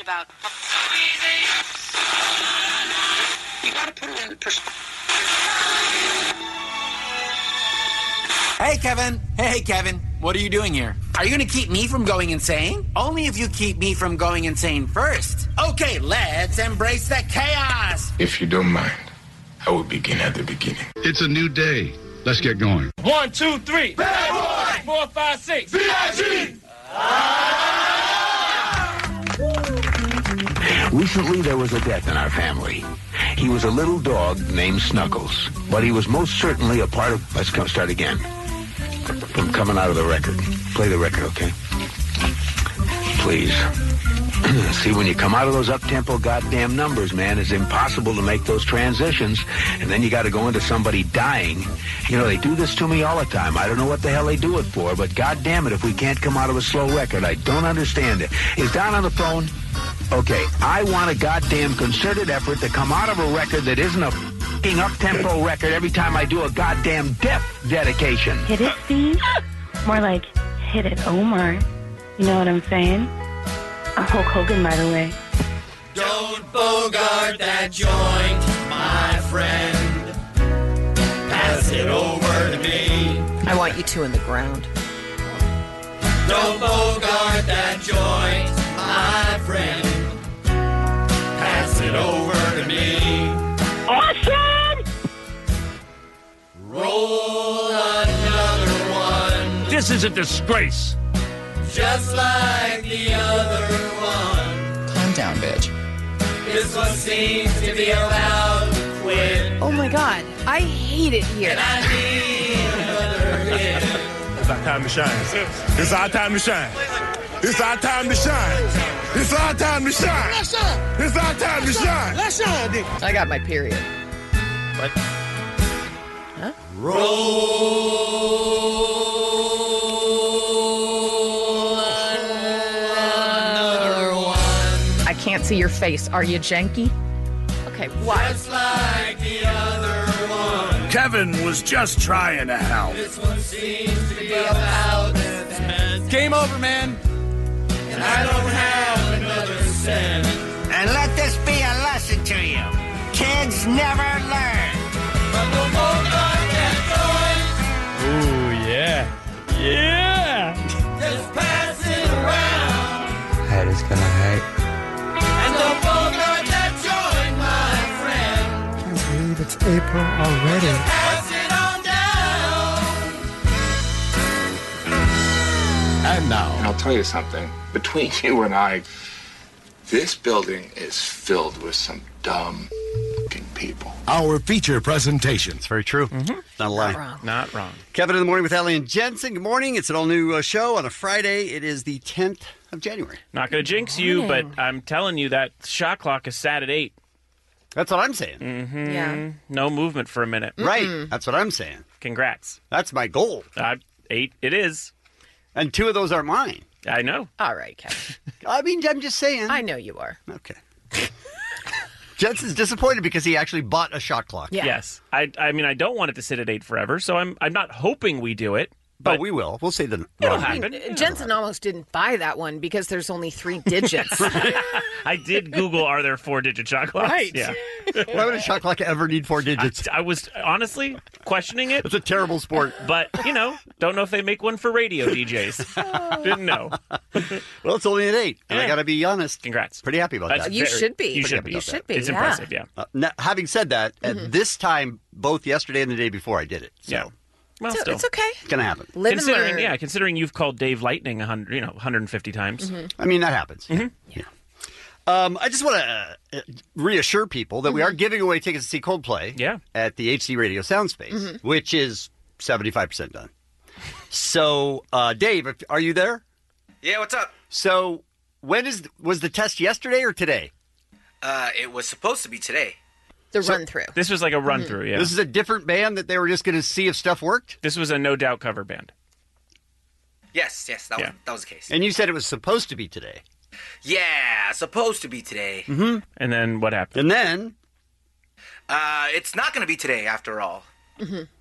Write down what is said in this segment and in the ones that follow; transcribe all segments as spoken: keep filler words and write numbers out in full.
about. You gotta put it in perspective. Hey, Kevin. Hey, Kevin. What are you doing here? Are you going to keep me from going insane? Only if you keep me from going insane first. Okay, let's embrace the chaos. If you don't mind, I will begin at the beginning. It's a new day. Let's get going. One, two, three. Bad boy. Four, five, six. B I G Recently, there was a death in our family. He was a little dog named Snuggles, but he was most certainly a part of... Let's come start again. From coming out of the record. Play the record, okay? Please. See, when you come out of those up-tempo goddamn numbers, man, it's impossible to make those transitions, and then you got to go into somebody dying. You know, they do this to me all the time. I don't know what the hell they do it for, but goddamn it, if we can't come out of a slow record, I don't understand it. Is Don on the phone? Okay, I want a goddamn concerted effort to come out of a record that isn't a f***ing up-tempo record every time I do a goddamn death dedication. Hit it, Steve. More like, hit it, Omar. You know what I'm saying? I'm Hulk Hogan, by the way. Don't bogart that joint, my friend. Pass it over to me. I want you two in the ground. Don't bogart that joint, my friend. Pass it over to me. Awesome! Roll another one. This is a disgrace. Just like the other one. Calm down, bitch. This one seems to be about to quit. Oh my god, I hate it here. And I need another hit. It's our time to shine. It's our time to shine. It's our time to shine. It's our time to shine. Let's shine. It's our time to shine. Let's shine, Dick. I got my period. What? Huh? Roll another one. I can't see your face. Are you janky? Okay, why? Just like the other one. Kevin was just trying to help. This one seems to be about ten. Game over, man. And I don't have another cent. And let this be a lesson to you. Kids never learn. But the bogart that Ooh, yeah. Yeah. joint, just pass it around. Head is gonna hurt. And the bogart that joint, my friend. Can't believe it's April already. Just pass it on down. And now, And I'll tell you something. Between you and I, this building is filled with some dumb f***ing people. Our feature presentation. It's very true. Mm-hmm. Not a lie. Not wrong. Not wrong. Kevin in the Morning with Ellie and Jensen. Good morning. It's an all-new uh, show on a Friday. It is the tenth of January. Not going to jinx you, but I'm telling you that shot clock is sat at eight. That's what I'm saying. Mm-hmm. Yeah. No movement for a minute. Right. That's what I'm saying. Congrats. That's my goal. Uh, eight it is. And two of those are mine. I know. All right, Kevin. I mean, I'm just saying. I know you are. Okay. Jensen's disappointed because he actually bought a shot clock. Yeah. Yes. I I mean, I don't want it to sit at eight forever, so I'm I'm not hoping we do it. But oh, we will. We'll say the It'll wrong happen. I mean, Jensen almost didn't buy that one because there's only three digits. I did Google, are there four-digit shot clocks? Right. Yeah. Why would a shot clock ever need four digits? I, I was honestly questioning it. It's a terrible sport. But, you know, don't know if they make one for radio D Js. Didn't know. Well, it's only at eight. And Yeah. I got to be honest. Congrats. Pretty happy about That's that. You very- should be. You should be. You should be. It's yeah. impressive, yeah. Uh, now, having said that, at this time, both yesterday and the day before, I did it. So Yeah. Well, So still. it's okay. it's going to happen. Live and Considering, learn. yeah, considering you've called Dave Lightning a hundred, you know, one hundred fifty times. I mean, that happens. Mhm. Yeah. Um, I just want to uh, reassure people that we are giving away tickets to see Coldplay Yeah. at the H C Radio Soundspace, which is seventy-five percent done. So, uh, Dave, if- are you there? Yeah, what's up? So, when is was the test yesterday or today? Uh, it was supposed to be today. The run through. This was like a run through, yeah. This is a different band that they were just going to see if stuff worked? This was a No Doubt cover band. Yes, yes, that Yeah. was that was the case. And you said it was supposed to be today. Yeah, supposed to be today. Mm-hmm. And then what happened? And then, Uh, it's not going to be today after all.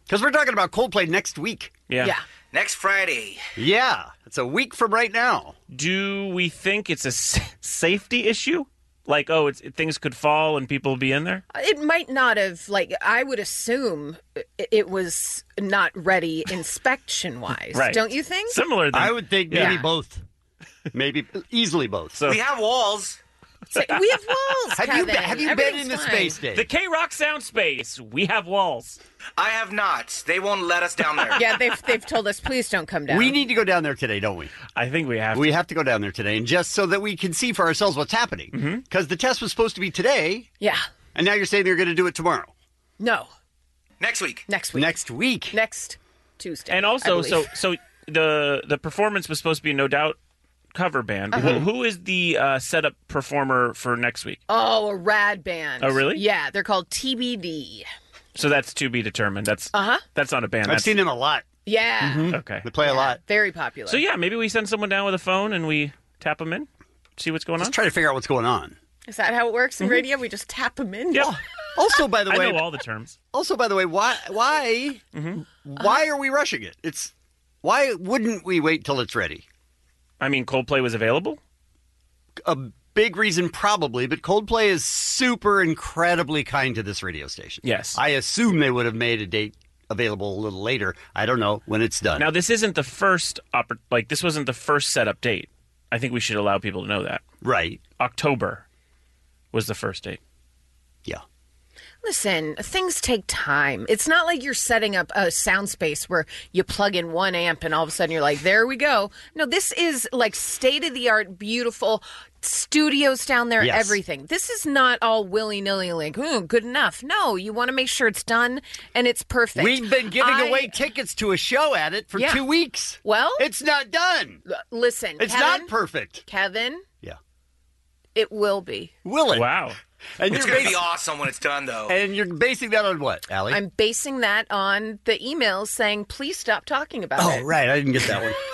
Because we're talking about Coldplay next week. Yeah. Yeah. Next Friday. Yeah. It's a week from right now. Do we think it's a s- safety issue? Like, oh, it's, things could fall and people will be in there? It might not have, like, I would assume it was not ready inspection-wise. Right. Don't you think? Similar than... I would think maybe Yeah. both. Maybe easily both. So, We have walls. So, we have walls, have you Kevin. been, have you been in the Everything's space fine. day? the K-Rock sound space, we have walls. I have not. They won't let us down there. Yeah, they've, they've told us, please don't come down. We need to go down there today, don't we? I think we have We to. have to go down there today, and just so that we can see for ourselves what's happening. Because the test was supposed to be today, Yeah. and now you're saying they're going to do it tomorrow. No. Next week. Next week. Next week. Next Tuesday. And I also, believe. so so the the performance was supposed to be a No Doubt cover band. Uh-huh. Who, who is the uh, setup performer for next week? Oh, a rad band. Oh, really? Yeah, they're called T B D. So that's to be determined. That's Uh-huh. that's not a band. I've That's, seen them a lot. Yeah. Okay. They play a lot. Very popular. So yeah, maybe we send someone down with a phone and we tap them in, see what's going Just on. try to figure out what's going on. Is that how it works in radio? We just tap them in? Yep. Also, by the I way, know all the terms. also by the way, why why why are we rushing it? It's why wouldn't we wait till it's ready? I mean, Coldplay was available. A big reason, probably, but Coldplay is super incredibly kind to this radio station. Yes. I assume they would have made a date available a little later. I don't know when it's done. Now, this isn't the first oppor- like this wasn't the first setup date. I think we should allow people to know that. Right. October was the first date. Yeah. Listen, things take time. It's not like you're setting up a sound space where you plug in one amp and all of a sudden you're like, there we go. No, this is like state-of-the-art, beautiful studios down there, Yes. everything. This is not all willy-nilly like, oh, good enough. No, you want to make sure it's done and it's perfect. We've been giving I- away tickets to a show at it for Yeah. two weeks. Well, It's not done. listen, It's Kevin, not perfect. Kevin, Yeah. it will be. Will it? Wow. And It's you're, going to be bas- awesome when it's done, though. and you're basing that on what, Allie? I'm basing that on the emails saying, please stop talking about oh, it. right. I didn't get that one.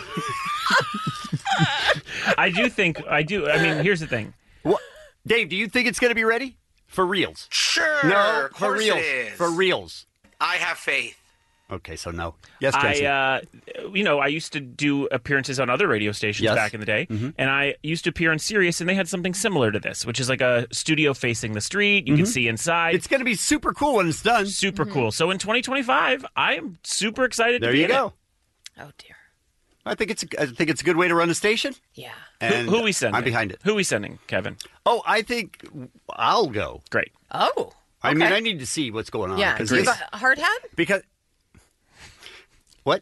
I do think I do. I mean, here's the thing. What? Dave, do you think it's going to be ready? For reals? Sure. No, of for course reals. it is. For reals. I have faith. Okay, so no. Yes, I, Jensen. uh, you know, I used to do appearances on other radio stations Yes. back in the day, Mhm. and I used to appear on Sirius, and they had something similar to this, which is like a studio facing the street. You can Mhm. see inside. It's going to be super cool when it's done. Super cool. So in twenty twenty-five, I am super excited There to be you in go. Oh, dear. I think it's a, I think it's a good way to run a station. Yeah. it. And Who, who we sending? I'm behind it. Who we sending, Kevin? Oh, I think I'll go. Great. Oh. I mean, okay. I need to see what's going on. Yeah. 'cause Do you this- have a hard hat? because what?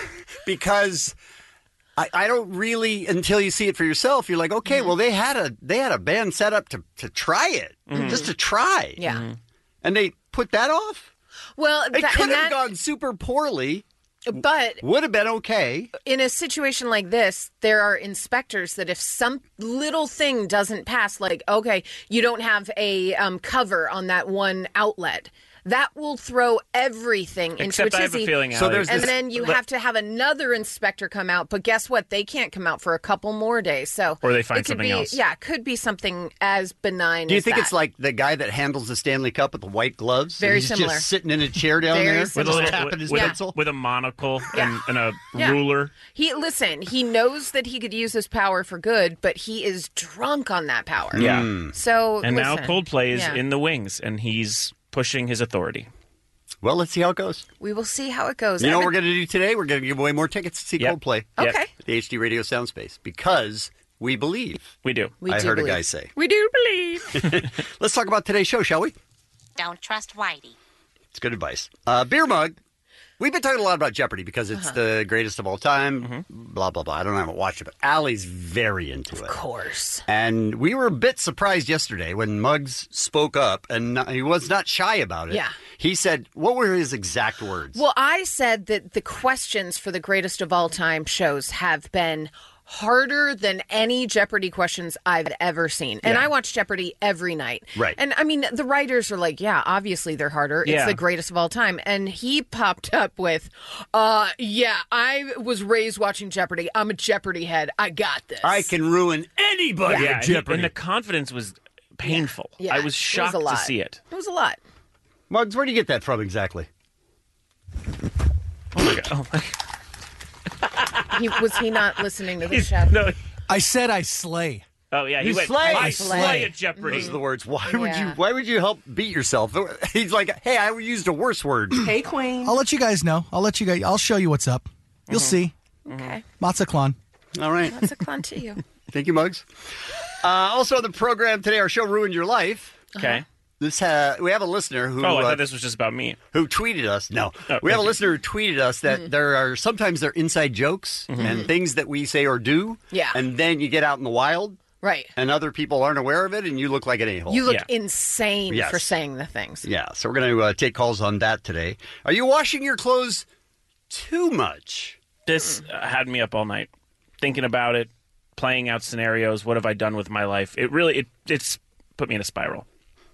Because I, I don't really until you see it for yourself. You're like, okay, Mm-hmm. well they had a they had a band set up to to try it, just to try. Yeah. and they put that off. Well, It that, could and have that, gone super poorly. but Would have been okay. in a situation like this, there are inspectors that if some little thing doesn't pass, like, okay, you don't have a um, cover on that one outlet, that will throw everything into Except a I have a tizzy. feeling, So Allie, there's And this- then you Let- have to have another inspector come out, but guess what? They can't come out for a couple more days. So Or they find it could something be, else. Yeah, it could be something as benign. Do you as think that. it's like the guy that handles the Stanley Cup with the white gloves? Very and he's similar. just sitting in a chair down Very there with a similar. little tapping with, his with, pencil? a, with a monocle Yeah. and, and a Yeah. ruler. He listen, he knows that he could use his power for good, but he is drunk on that power. Yeah. Hmm. So And now listen, Coldplay is yeah. in the wings, and he's pushing his authority. Well, let's see how it goes. We will see how it goes. You know what Evan- we're going to do today? We're going to give away more tickets to see Yep. Coldplay. Yep. Okay. At the H D Radio Soundspace because we believe. We do. We I do heard believe. a guy say. We do believe. Let's talk about today's show, shall we? Don't trust Whitey. It's good advice. Uh, beer mug. We've been talking a lot about Jeopardy because it's Uh-huh. the greatest of all time. Mm-hmm. Blah, blah, blah. I don't know, I haven't watched it, but Allie's very into it. Of course. And we were a bit surprised yesterday when Muggs spoke up, and not- he was not shy about it. Yeah. He said, what were his exact words? Well, I said that the questions for the greatest of all time shows have been harder than any Jeopardy questions I've ever seen. And Yeah. I watch Jeopardy every night. Right. And I mean, the writers are like, yeah, obviously they're harder. It's Yeah. the greatest of all time. And he popped up with, uh, yeah, I was raised watching Jeopardy. I'm a Jeopardy head. I got this. I can ruin anybody Yeah, at and, he- Jeopardy. and the confidence was painful. Yeah, I it was was shocked a to lot. see it. It was a lot. Muggs, where do you get that from exactly? Oh my. He, was he not listening to the He's- show? No. I said I slay. Oh yeah, he You went. slay. I Slay. slay at Jeopardy. Those are the words. Why would you? Yeah. Why would you help beat yourself? He's like, hey, I used a worse word. Hey, Queen. I'll let you guys know. I'll let you guys. I'll show you what's up. You'll see. Okay. Matzah All right. That's a clown to you. Thank you, Muggs. Uh, also on the program today, our show Ruined Your Life. Okay. This uh, we have a listener who Oh, I uh, thought this was just about me. who tweeted us. No, Oh, we have a thank you. listener who tweeted us that there are sometimes there are inside jokes Mm-hmm. and things that we say or do. Yeah. And then you get out in the wild Right. and other people aren't aware of it, and you look like an a-hole. You look Yeah. insane Yes. for saying the things. Yeah. So we're going to uh, take calls on that today. Are you washing your clothes too much? This uh, had me up all night, thinking about it, playing out scenarios. What have I done with my life? It really, it, it's put me in a spiral.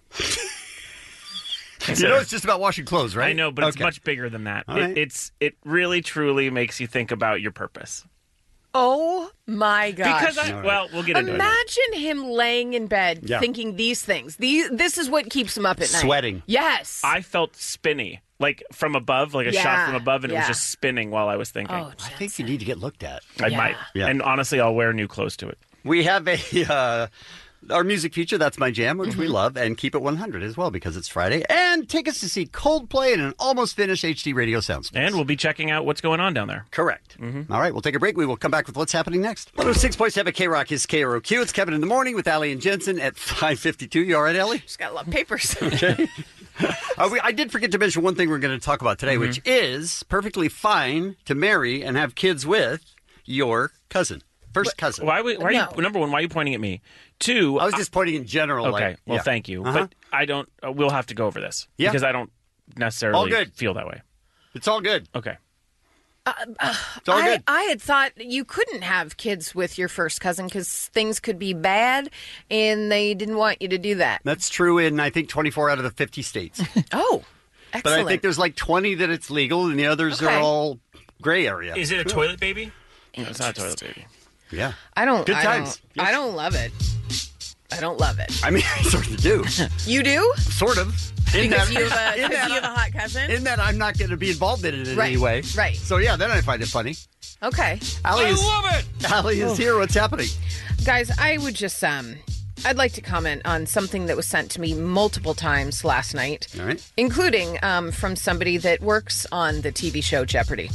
You know, it's just about washing clothes, right? I know, but it's Okay. much bigger than that. All It, right. it's it really truly makes you think about your purpose. Oh my gosh. Because I, well, we'll get into it. Imagine him laying in bed Yeah. thinking these things. These, this is what keeps him up at night. Sweating. Yes. I felt spinny, like from above, like a shot Yeah, from above, and it yeah. was just spinning while I was thinking. Oh, I think you need to get looked at. I Yeah. might. Yeah. And honestly, I'll wear new clothes to it. We have a uh, our music feature, That's My Jam, which Mm-hmm. we love, and Keep It one hundred as well because it's Friday. And take us to see Coldplay in an almost finished H D radio sound space. And we'll be checking out what's going on down there. Correct. All right, we'll take a break. We will come back with what's happening next. one oh six point seven K-Rock is K R O Q. It's Kevin in the Morning with Allie and Jensen at five fifty-two. You all right, Allie? Just got a lot of papers. Okay. Uh, we, I did forget to mention one thing we're going to talk about today, which is perfectly fine to marry and have kids with your cousin. First cousin. Why? Why are you, number one, why are you pointing at me? Two, I was just pointing in general. Okay, like, well, yeah. thank you, Uh-huh. but I don't. Uh, we'll have to go over this Yeah. because I don't necessarily All good. feel that way. It's all good. Okay. It's all I, good. I had thought you couldn't have kids with your first cousin because things could be bad, and they didn't want you to do that. That's true in, I think, twenty-four out of the fifty states. Oh, But excellent. I think there's like twenty that it's legal, and the others Okay. are all gray area. Is it a toilet baby? No, it's not a toilet baby. Yeah. I don't. Good I times. Don't, I don't love it. I don't love it. I mean, I sort of do. You do? Sort of. In Because that- you have a, in 'cause that- you have a hot cousin? In that I'm not going to be involved in it in Right, any way. right. So, yeah, then I find it funny. Okay. Allie is, it. Allie is Oh. here. What's happening? Guys, I would just um I'd like to comment on something that was sent to me multiple times last night, All right. including um, from somebody that works on the T V show Jeopardy.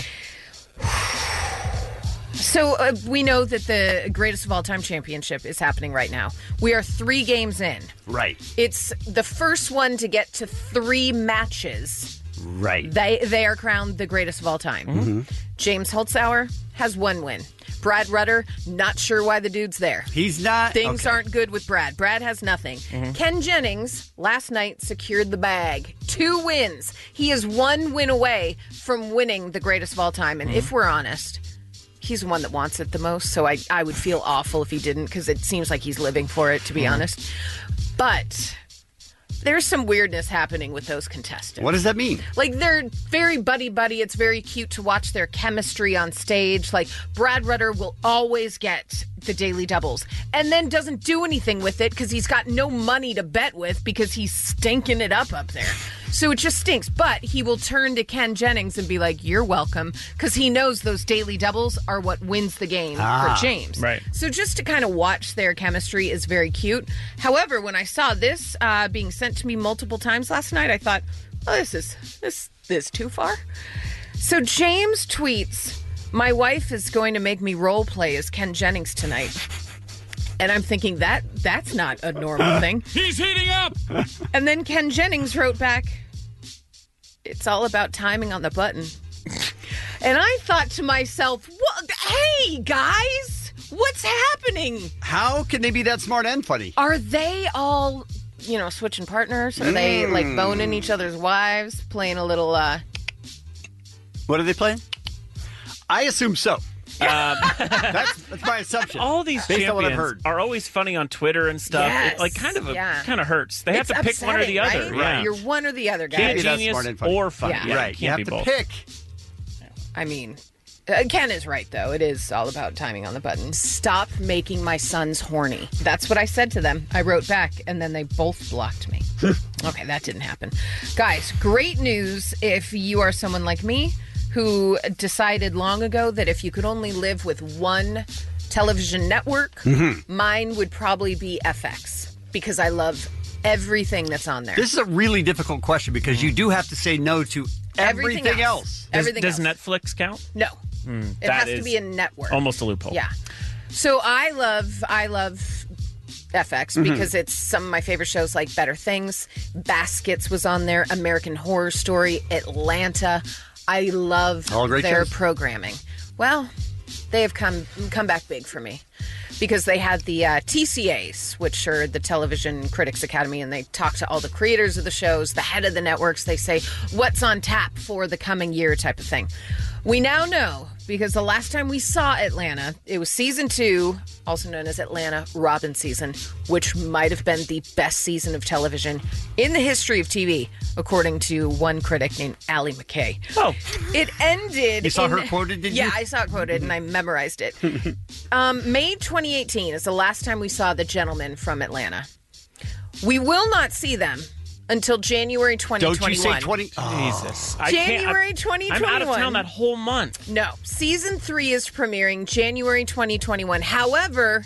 So uh, we know that the greatest of all time championship is happening right now. We are three games in. Right. It's the first one to get to three matches. Right. They they are crowned the greatest of all time. Mm-hmm. James Holzhauer has one win. Brad Rutter, not sure why the dude's there. He's not. Things okay. aren't good with Brad. Brad has nothing. Ken Jennings last night secured the bag. Two wins. He is one win away from winning the greatest of all time. And if we're honest, he's the one that wants it the most. So I, I would feel awful if he didn't because it seems like he's living for it, to be honest. But there's some weirdness happening with those contestants. What does that mean? Like, they're very buddy-buddy. It's very cute to watch their chemistry on stage. Like, Brad Rutter will always get the daily doubles and then doesn't do anything with it because he's got no money to bet with because he's stinking it up up there. So it just stinks. But he will turn to Ken Jennings and be like, you're welcome, because he knows those daily doubles are what wins the game Ah, for James. right. So just to kind of watch their chemistry is very cute. However, when I saw this uh, being sent to me multiple times last night, I thought, oh, this is this this too far. So James tweets, my wife is going to make me role play as Ken Jennings tonight. And I'm thinking that that's not a normal thing. He's heating up! And then Ken Jennings wrote back, it's all about timing on the button. And I thought to myself, what? Hey, guys, what's happening? How can they be that smart and funny? Are they all, you know, switching partners? Are they, like, Mm. boning each other's wives, playing a little, uh... What are they playing? I assume so. Um, that's, that's my assumption. all these based on what I've champions heard. are always funny on Twitter and stuff. Yes, It, like, kind of, a, yeah. kind of hurts. They have It's to pick one or the upsetting, other. right? Yeah. You're one or the other, guys. Can't Maybe that's genius smart and funny. or funny. Yeah. Yeah, right. Can't You have be to both. pick. I mean, uh, Ken is right, though. It is all about timing on the button. Stop making my sons horny. That's what I said to them. I wrote back, and then they both blocked me. Okay, that didn't happen. Guys, great news if you are someone like me who decided long ago that if you could only live with one television network, Mhm. mine would probably be F X because I love everything that's on there. This is a really difficult question because you do have to say no to everything, Everything else. else. Does, Everything does else. Netflix count? No. Hmm, It that has to is be a network. Almost a loophole. Yeah. So I love I love F X Mhm. because it's some of my favorite shows like Better Things, Baskets was on there, American Horror Story, Atlanta. I love All great their shows. programming. Well, they have come come back big for me because they had the uh, T C As, which are the Television Critics Academy, and they talk to all the creators of the shows, the head of the networks. They say what's on tap for the coming year type of thing. We now know because the last time we saw Atlanta, it was season two, also known as Atlanta Robin season, which might have been the best season of television in the history of T V, according to one critic named Allie McKay. Oh. It ended You saw in- her quoted, did yeah, you? I saw it quoted and I memorized it. um, May twenty eighteen is the last time we saw the gentlemen from Atlanta. We will not see them until January twenty Don't twenty-one. you say twenty? Jesus. I January can't, I- twenty I'm twenty-one. out of town that whole month. No. Season three is premiering January twenty twenty-one. However,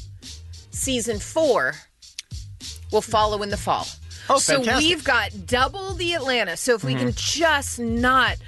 season four will follow in the fall. Oh, so fantastic. we've got double the Atlanta. So if we Mhm. can just not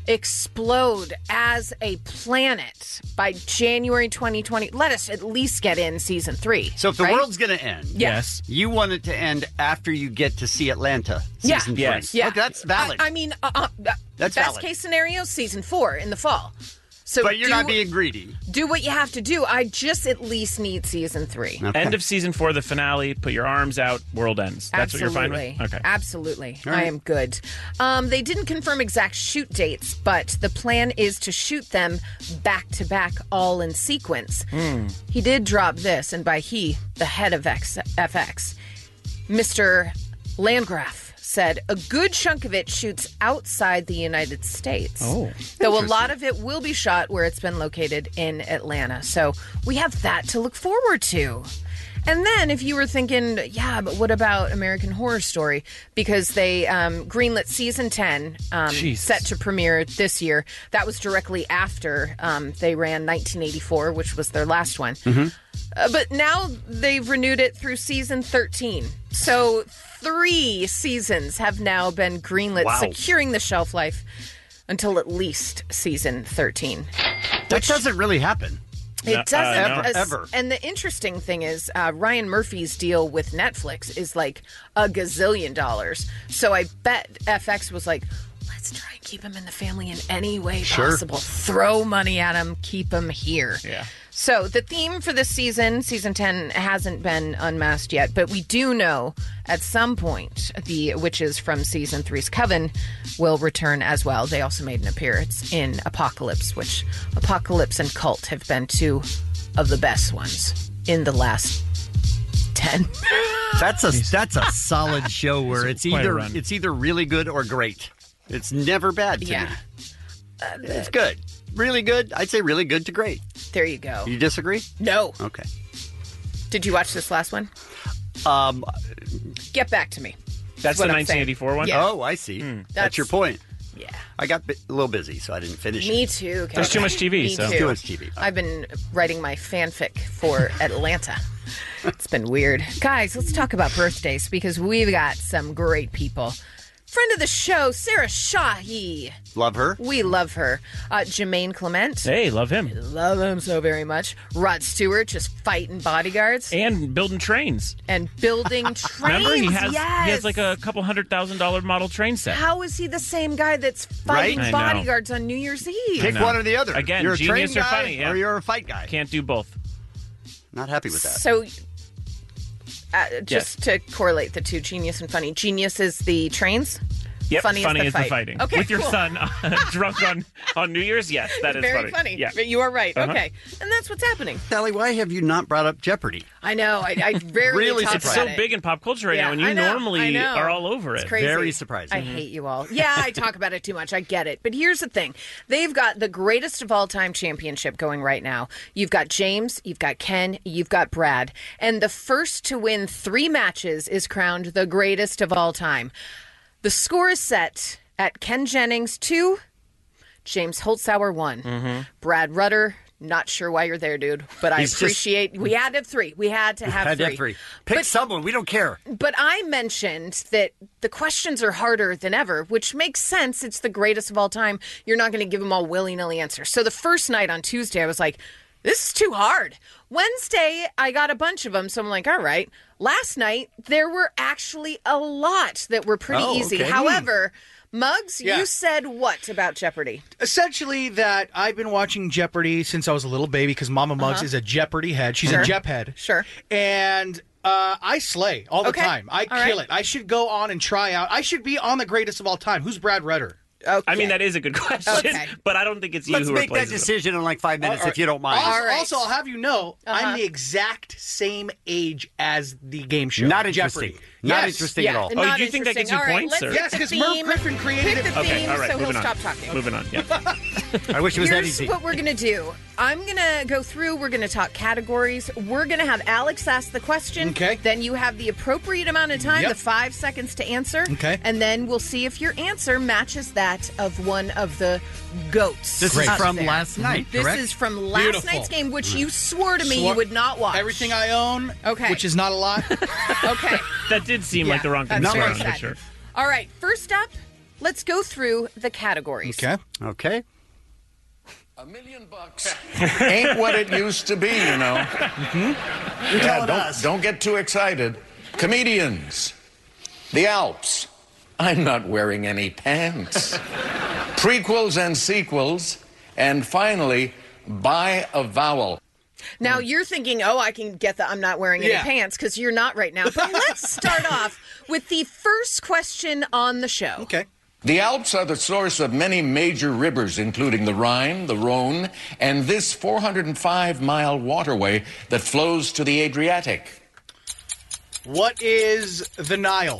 explode as a planet by January twenty twenty, let us at least get in season three. So if the right? world's going to end, Yes. you want it to end after you get to see Atlanta Yeah. season three. Yes. Yeah. Okay, that's valid. I, I mean, uh, uh, That's best valid. case scenario, season four in the fall. So but you're do, not being greedy. do what you have to do. I just at least need season three. Okay. End of season four, the finale. Put your arms out. World ends. That's what you're fine with. Okay. Absolutely. All I right. am good. Um, they didn't confirm exact shoot dates, but the plan is to shoot them back to back, all in sequence. Hmm. He did drop this, and by he, the head of X- F X, Mister Landgraf, said a good chunk of it shoots outside the United States. Oh. Though a lot of it will be shot where it's been located in Atlanta. So we have that to look forward to. And then if you were thinking, yeah, but what about American Horror Story? Because they um, greenlit season ten, um, Jesus. set to premiere this year. That was directly after um, they ran nineteen eighty-four, which was their last one. Mm-hmm. Uh, but now they've renewed it through season thirteen. So three seasons have now been greenlit, Wow. securing the shelf life until at least season thirteen. That doesn't really happen. It No, doesn't. uh, no. as- Ever. And the interesting thing is, uh, Ryan Murphy's deal with Netflix is like a gazillion dollars. So I bet F X was like, let's try and keep him in the family in any way Sure. possible. Throw money at him, keep him here. Yeah. So the theme for this season, season ten, hasn't been unmasked yet, but we do know at some point the witches from season three's Coven will return as well. They also made an appearance in Apocalypse, which Apocalypse and Cult have been two of the best ones in the last ten. That's a that's a solid show where it's quite a either run. it's either really good or great. It's never bad to Yeah. me. It's good. Really good. I'd say really good to great. There you go. You disagree? No. Okay. Did you watch this last one? Um, Get back to me. That's what the I'm nineteen eighty-four one? Yeah. Oh, I see. That's, That's- your point. Yeah. I got bi- a little busy, so I didn't finish Me it. too. Kevin. There's too much T V, Me so- too. Too much T V. I've been writing my fanfic for Atlanta. It's been weird. Guys, let's talk about birthdays because we've got some great people. Friend of the show, Sarah Shahi. Love her. We love her. Uh, Jermaine Clement. Hey, love him. Love him so very much. Rod Stewart just fighting bodyguards And building trains. and building trains. Remember, he has yes. he has like a couple hundred thousand dollar model train set. How is he the same guy that's fighting Right? I know. bodyguards on New Year's Eve? Pick know. one or the other. Again, you're a genius train or guy funny, yeah. or you're a fight guy. Can't do both. Not happy with that. So, uh, just to correlate the two, genius and funny. Genius is the trains. Yep, Funny, funny is is the, the fight. fighting. Okay, With your cool. son uh, drunk on, on New Year's, yes, that is Very funny. funny. Yeah. You are right. Uh-huh. Okay, and that's what's happening. Sally, why have you not brought up Jeopardy? I know. I, I rarely Really talk It's about so it. big in pop culture right Yeah, now, and you I know, I normally know. are all over It's it. crazy. Very surprising. I hate you all. Yeah, I talk about it too much. I get it. But here's the thing. They've got the greatest of all time championship going right now. You've got James, you've got Ken, you've got Brad. And the first to win three matches is crowned the greatest of all time. The score is set at Ken Jennings two, James Holtzauer won. Mm-hmm. Brad Rutter, not sure why you're there, dude, but I He's just- appreciate. We had to have three. We had to have Had to three. have three. Pick But- someone. We don't care. But I mentioned that the questions are harder than ever, which makes sense. It's the greatest of all time. You're not going to give them all willy-nilly answers. So the first night on Tuesday, I was like, this is too hard. Wednesday, I got a bunch of them, so I'm like, all right. Last night, there were actually a lot that were pretty Oh, easy. okay. However, Muggs, Yeah. you said what about Jeopardy? Essentially, that I've been watching Jeopardy since I was a little baby because Mama Muggs Uh-huh. is a Jeopardy head. She's Sure. a Jep head. Sure. And uh, I slay all the Okay. time. I All kill right. it. I should go on and try out. I should be on the greatest of all time. Who's Brad Rutter? Okay. I mean, that is a good question, Okay. but I don't think it's you Let's who make that replaces him. decision in like five minutes All if you don't mind. Also, All right. also, I'll have you know, Uh-huh. I'm the exact same age as the game show. Not interesting. Jeopardy. Not Yes. interesting at all. Oh, not do you think that interesting. gets you All right, points, let's or- hit Yes, the 'cause Merv theme. Griffin created Hit it. the Okay, theme, all right, so he'll moving on. stop talking. Moving on, yeah. I wish it was that Here's easy. what we're going to do. I'm going to go through. We're going to talk categories. We're going to have Alex ask the question. Okay. Then you have the appropriate amount of time, Yep. the five seconds to answer. Okay. And then we'll see if your answer matches that of one of the goats. This Great. is up from there. last night, This correct? is from last Beautiful. night's game, which you swore to me Swore- you would not watch. Everything I own, Okay. which is not a lot. Okay. That did seem Yeah, like the wrong thing to that's swear very on, for sad. sure. All right. First up, let's go through the categories. Okay. Okay. A million bucks ain't what it used to be, you know. Mm-hmm. Yeah, don't, don't get too excited. Comedians, the Alps. I'm not wearing any pants. Prequels and sequels, and finally, buy a vowel. Now you're thinking, oh, I can get the I'm not wearing any Yeah. pants because you're not right now. But let's start off with the first question on the show. Okay. The Alps are the source of many major rivers, including the Rhine, the Rhone, and this four hundred five mile waterway that flows to the Adriatic. What is the Nile?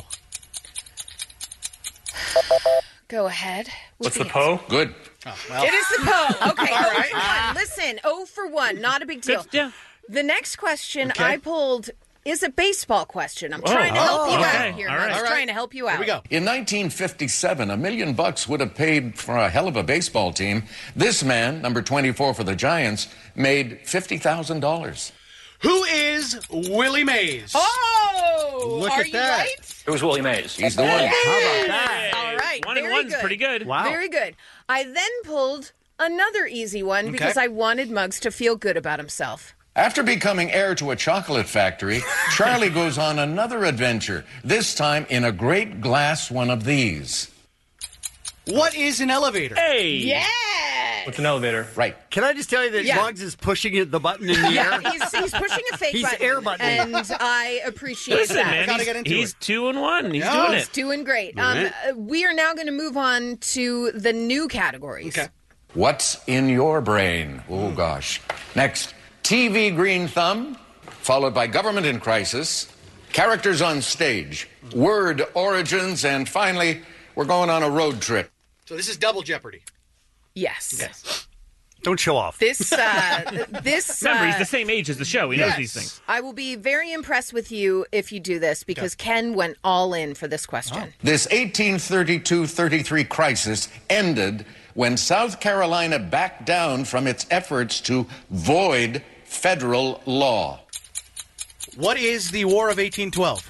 Go ahead. with What's the answer. Po? Good. Oh, well. It is the Po. Okay, All oh right. for one. Listen, oh for one. Not a big deal. Good, yeah. The next question Okay. I pulled is a baseball question. I'm Oh. trying to help Oh, you okay. out here. All I'm right. just All right. trying to help you out. Here we go. In nineteen fifty-seven, a million bucks would have paid for a hell of a baseball team. This man, number twenty-four for the Giants, made fifty thousand dollars. Who is Willie Mays? Oh! Look are at you that. right? It was Willie Mays. He's the one. How about that? All right. One and very one's good. pretty good. Wow. Very good. I then pulled another easy one because I wanted Muggs to feel good about himself. After becoming heir to a chocolate factory, Charlie goes on another adventure, this time in a great glass one of these. What is an elevator? Hey! Yes! What's an elevator? Right. Can I just tell you that Yeah. Muggs is pushing it, the button in the Yeah, air? he's, he's pushing a fake He's button. air buttoning. And I appreciate Listen, that. man, gotta he's, get into he's it. two and one. He's Yeah. doing He's it. doing great. All Um, right. uh, we are now going to move on to the new categories. Okay. What's in your brain? Oh, gosh. Next, T V Green Thumb, followed by Government in Crisis, Characters on Stage, Word Origins, and finally, we're going on a road trip. So this is double Jeopardy. Yes. Don't show off. This, uh, this. Remember, he's uh, the same age as the show. He yes. knows these things. I will be very impressed with you if you do this because Ken went all in for this question. This eighteen thirty-two thirty-three crisis ended when South Carolina backed down from its efforts to void federal law. What is the War of eighteen twelve?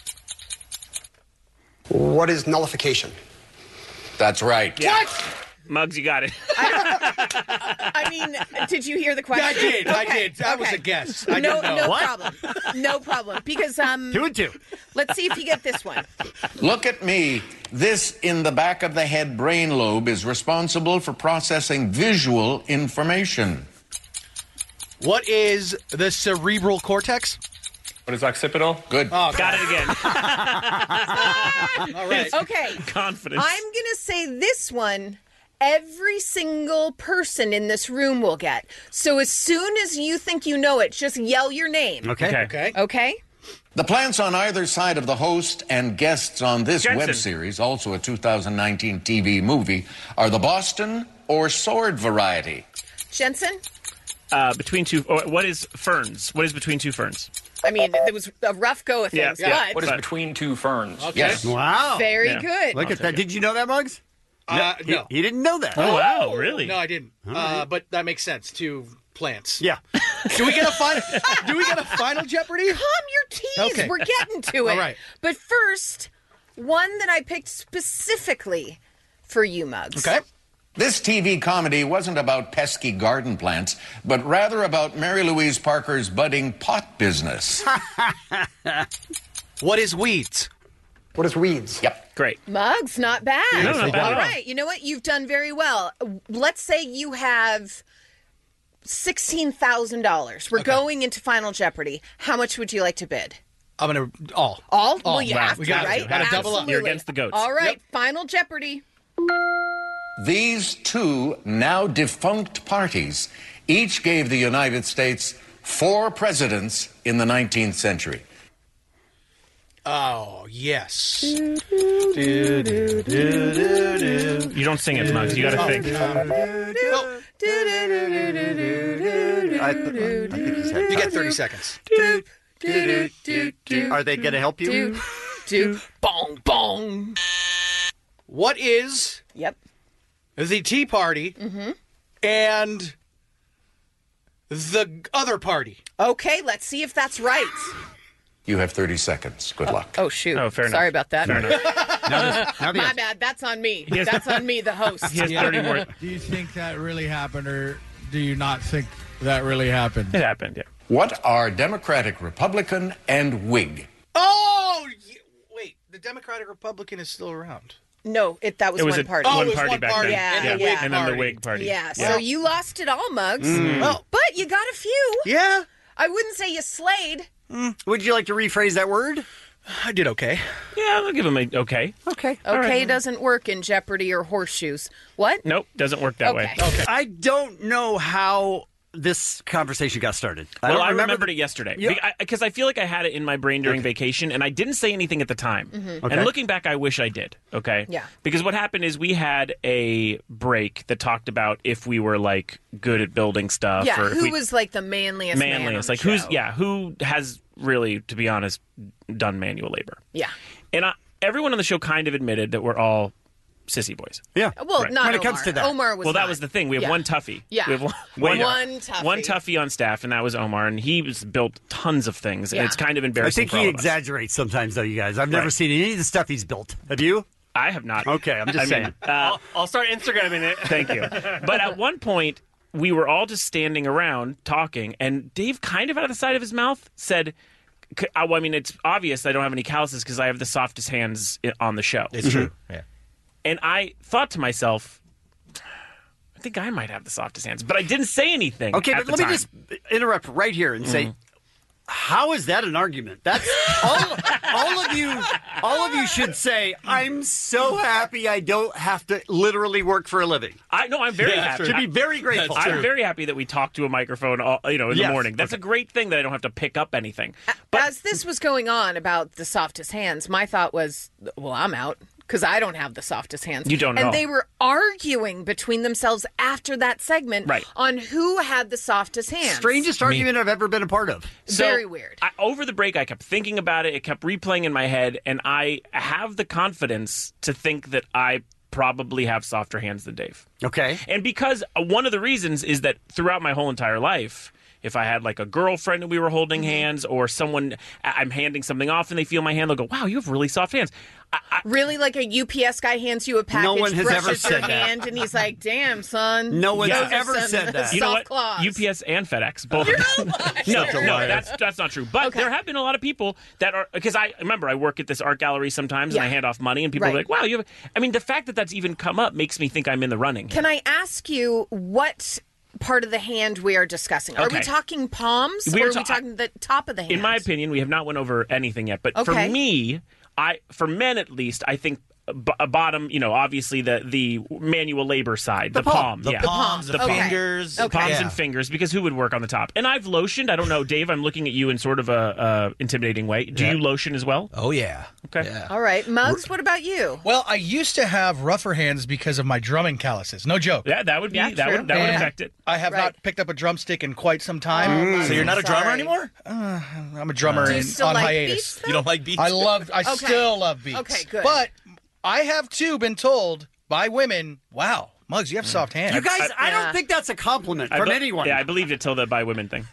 What is nullification? That's right. What? Muggs, you got it. I mean, did you hear the question? I did. I Okay, did. That was okay. a guess. I no, didn't know. no What? problem. No problem. Because um, Two and two. let's see if you get this one. Look at me. This in the back of the head brain lobe is responsible for processing visual information. What is the cerebral cortex? What is occipital? Good. Oh, Got it again. all right. Okay. Confidence. I'm going to say this one every single person in this room will get. So as soon as you think you know it, just yell your name. Okay. Okay. Okay. Okay? The plants on either side of the host and guests on this Jensen. web series, also a two thousand nineteen T V movie, are the Boston or sword variety. Jensen? Uh, between two. Or what is ferns? What is between two ferns? I mean, it was a rough go of Yeah, things, yeah. but What is But- between two ferns? Yes. Wow. very Yeah. good. Look I'll at that. take it. Did you know that, Muggs? Uh, he, no. he didn't know that. Oh, wow, really? No, I didn't. All Uh, right. but that makes sense. Two plants. Yeah. Do we get a final? Do we get a final Jeopardy? Calm your teeth. Okay. We're getting to it. All right. But first, one that I picked specifically for you, Muggs. Okay. This T V comedy wasn't about pesky garden plants, but rather about Mary Louise Parker's budding pot business. What is weeds? What is weeds? Yep. Great. Muggs, not bad. No, not bad All at all. right. You know what? You've done very well. Let's say you have sixteen thousand dollars. We're going into Final Jeopardy. How much would you like to bid? I'm going to all. All? All. Well, you Wow. have We to, got to. right? Gotta double up. Absolutely. You're against the goats. All right. Yep. Final Jeopardy. These two now defunct parties each gave the United States four presidents in the nineteenth century. Oh, yes. You don't sing it, Muggs. You got to think. I, I think he's had You time. get thirty seconds. Are they going to help you? Do, do, bong, bong. What is Yep. the Tea Party and the other party? Okay, let's see if that's right. You have thirty seconds. Good luck. Oh, shoot. Oh, fair enough. Sorry about that. Fair enough. Now this- now the My answer. bad. That's on me. has- That's on me, the host. He has thirty more. Do you think that really happened, or do you not think that really happened? It happened, yeah. What are Democratic, Republican, and Whig? Oh, y- wait. The Democratic Republican is still around. No, it that was, It was one a party. Oh, it one was party one back party. then. Yeah, and yeah. the Whig And then the party. Whig party. Yeah, so you lost it all, Muggs. Well, But you got a few. yeah. I wouldn't say you slayed. Would you like to rephrase that word? I did okay. Yeah, I'll give him a okay. Okay. Okay doesn't work in Jeopardy or horseshoes. What? Nope, doesn't work that way. Okay. I don't know how this conversation got started. I Well, don't I remember remembered the- it yesterday Yeah. because I, I feel like I had it in my brain during vacation, and I didn't say anything at the time. Mhm. Okay. And looking back, I wish I did. Okay. Yeah. Because what happened is we had a break that talked about if we were like good at building stuff, Yeah, or if who we, was like the manliest man on manliest, the like who's show? yeah, who has really, to be honest, done manual labor. Yeah. And I, everyone on the show kind of admitted that we're all sissy boys. Yeah. Well, Right. not When it Omar. comes to that. Omar was well, that not. was the thing. We have Yeah. one toughie. Yeah. We have one, One one, toughie. one toughie on staff, and that was Omar, and he was built tons of things, Yeah. and it's kind of I embarrassing think for he all of us. exaggerates sometimes, though, you guys. I've never Right. seen any of the stuff he's built. Have you? I have not. Okay, I'm just I mean, saying. uh, I'll, I'll start Instagramming it. Thank you. But at one point, we were all just standing around talking, and Dave, kind of out of the side of his mouth, said, c- uh, well, I mean, it's obvious I don't have any calluses because I have the softest hands i- on the show. It's true. Yeah. And I thought to myself, I think I might have the softest hands, but I didn't say anything. Okay, at but the let time. me just interrupt right here and say, how is that an argument? That's all. all of you. All of you should say, "I'm so happy I don't have to literally work for a living." I no, I'm very Yeah, happy. should be very grateful. I'm very happy that we talk to a microphone, all, you know, in Yes. the morning. That's a great thing that I don't have to pick up anything. As this was going on about the softest hands, my thought was, well, I'm out because I don't have the softest hands. You don't And know. they were arguing between themselves after that segment Right. on who had the softest hands. Strangest argument I've ever been a part of. So, Very weird. I, over the break, I kept thinking about it. It kept replaying in my head, and I have the confidence to think that I probably have softer hands than Dave. Okay. And because uh, one of the reasons is that throughout my whole entire life, if I had like a girlfriend and we were holding hands, or someone I- I'm handing something off and they feel my hand, they'll go, "Wow, you have really soft hands." I, I, Really, like a U P S guy hands you a package, No one has brushes ever said your that. hand, and he's like, "Damn, son." No one's those are ever some said that. Soft you know what? claws. U P S and FedEx both. liar. no, Such a no, liar. that's that's not true. But Okay. there have been a lot of people that are because I remember I work at this art gallery sometimes Yeah. and I hand off money and people are Right. like, "Wow, you have." I mean, the fact that that's even come up makes me think I'm in the running. Can I ask you what part of the hand we are discussing? Are we Okay. talking palms, We or are are we ta- talking the top of the hand? In my opinion, we have not went over anything yet. But for Okay. me, I for men at least, I think b- a bottom, you know, obviously the the manual labor side, the, The palm. palm, The yeah, palms, the Okay. fingers. Okay. palms Yeah. and fingers, because who would work on the top? And I've lotioned. I don't know, Dave. I'm looking at you in sort of a, a intimidating way. Do Yeah. you lotion as well? Oh, yeah. Okay. Yeah. All right, Muggs. What about you? Well, I used to have rougher hands because of my drumming calluses. No joke. Yeah, that would be Yeah, that true. would that would And affect it. I have Right. not picked up a drumstick in quite some time. Oh, So you're not a drummer sorry. anymore? Uh, I'm a drummer Do you in, still on like hiatus. beats, though? You don't like beats? I love. I Okay. still love beats. Okay, good. But I have too been told by women. Wow. Muggs, you have soft hands. You guys, I, I- don't think that's a compliment I from be- anyone. Yeah, I believed it till the by women thing.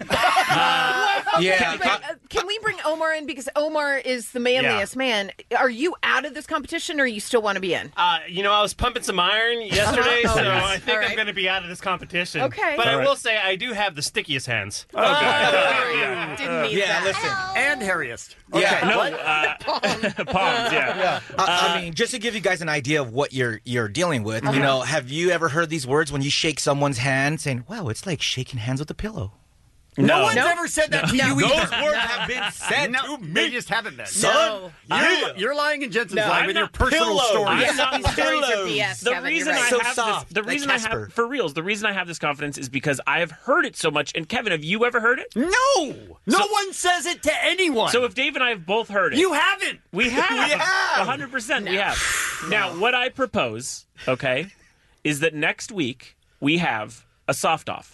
Okay, Yeah. but, uh, can we bring Omar in because Omar is the manliest man? Are you out of this competition, or you still want to be in? Uh, you know, I was pumping some iron yesterday, Uh-huh. so Oh, yes. I think All right. I'm going to be out of this competition. Okay. But All I right. will say I do have the stickiest hands. Okay. Yeah. Didn't need Yeah, that. listen. And hairiest. Yeah. No, What? uh, palms, yeah. Uh, I mean, just to give you guys an idea of what you're you're dealing with, you know, have you ever heard these words when you shake someone's hand, saying, "Wow, it's like shaking hands with a pillow"? No, No. one's No. ever said that to No. you either. Those words have been said No, to they me. just haven't been. No. You're, you're lying in Jensen's No, lie I'm with your not- personal Pillow. stories. Yeah, not these stories are pillows. B S. The Kevin, reason you're I right. So have soft, this, the like reason I Casper. have for reals, the reason I have this confidence is because I have heard it so much. And Kevin, have you ever heard it? No, no So- one says it to anyone. So if Dave and I have both heard it, you haven't. we have, We have. one hundred percent we have. Now, what I propose, okay, is that next week we have a soft off.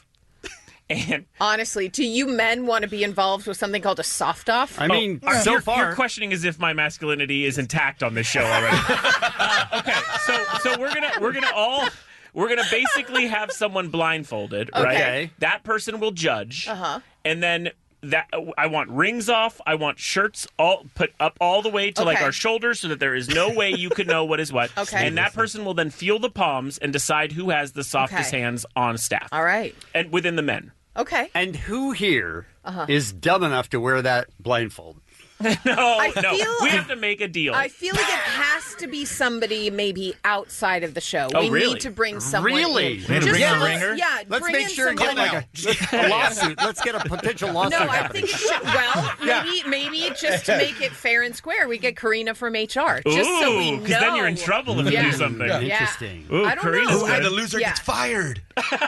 And Honestly, do you men want to be involved with something called a soft off? I mean, Oh, so you're, far. you're questioning as if my masculinity is intact on this show already. uh, okay, so so we're gonna we're gonna all we're gonna basically have someone blindfolded, right? Okay. That person will judge, Uh-huh. and then that I want rings off. I want shirts all put up all the way to like Okay. our shoulders, so that there is no way you could know what is what. Okay. and that person will then feel the palms and decide who has the softest Okay. hands on staff. All right. and within the men. Okay. And who here is Uh-huh. dumb enough to wear that blindfold? No, I no, feel- we have to make a deal. I feel like it has to be somebody maybe outside of the show. Oh, we really? need to bring someone Really? in. We need to Just bring in a so- ringer? Yeah, Let's bring make in sure and someone. get like a, a lawsuit. Let's get a potential lawsuit No, I happening. think it should. Well, maybe maybe just to make it fair and square, we get Karina from H R, just so we know. because then you're in trouble if you Yeah. do something. Yeah. Interesting. Ooh, I don't Karina's know. good. I- And the loser Yeah. gets fired.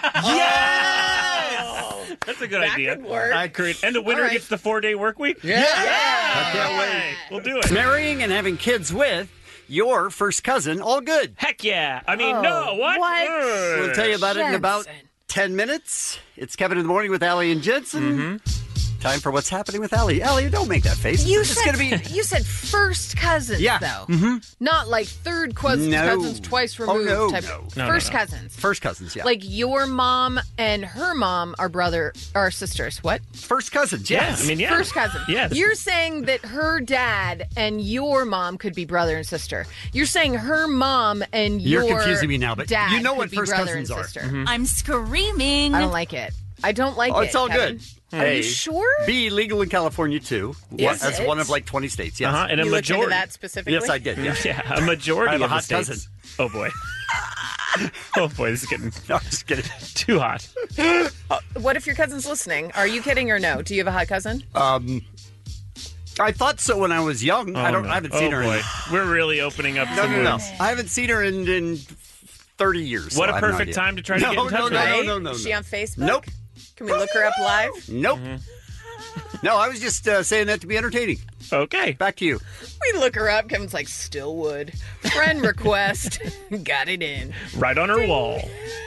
That's a good That idea. could work. I create, and the winner All right. gets the four day work week. Yeah. I can't wait. We'll do it. Marrying and having kids with your first cousin, all good. Heck yeah! I mean, Oh, no, what? what? Ugh. We'll tell you about it in about Jensen. ten minutes. It's Kevin in the Morning with Allie and Jensen. Time for what's happening with Allie. Allie, don't make that face. You it's said gonna be you said first cousins, Yeah. though, Mhm. not like third cousins, No. cousins twice removed. no, type. no. No, no, First no. cousins, first cousins. Yeah, like your mom and her mom are brother are sisters. What? first cousins. Yeah, Yes. I mean, yeah. First cousin. Yes. You're saying that her dad and your mom could be brother and sister. You're saying her mom and You're your confusing me now, but dad you know could what be first brother cousins and are. sister. Mm-hmm. I'm screaming. I don't like it. I don't like Oh, it. it's all Kevin. good. Are A, you sure? B, legal in California too. Is As it? one of like twenty states. Yes. Uh-huh, and a You looked into majority. that specifically? Yes, I did. Yeah. Yeah, a majority I have a of the hot states. cousin. Oh boy. Oh boy, this is getting No, I'm just kidding. too hot. What if your cousin's listening? Are you kidding or no? Do you have a hot cousin? Um, I thought so when I was young. I Oh, don't. no. I haven't seen oh, her. Boy. In, We're really opening up no, some no, no. wounds. I haven't seen her in, in thirty years. What so a I have no perfect idea. time to try to no, get in touch no, with no, her. no, no, no, Is she no. on Facebook? Nope. Can we look her up live? Nope. No, I was just uh, saying that to be entertaining. Okay. Back to you. We look her up. Kevin's like, Stillwood. Friend request. Got it in. Right on her wall.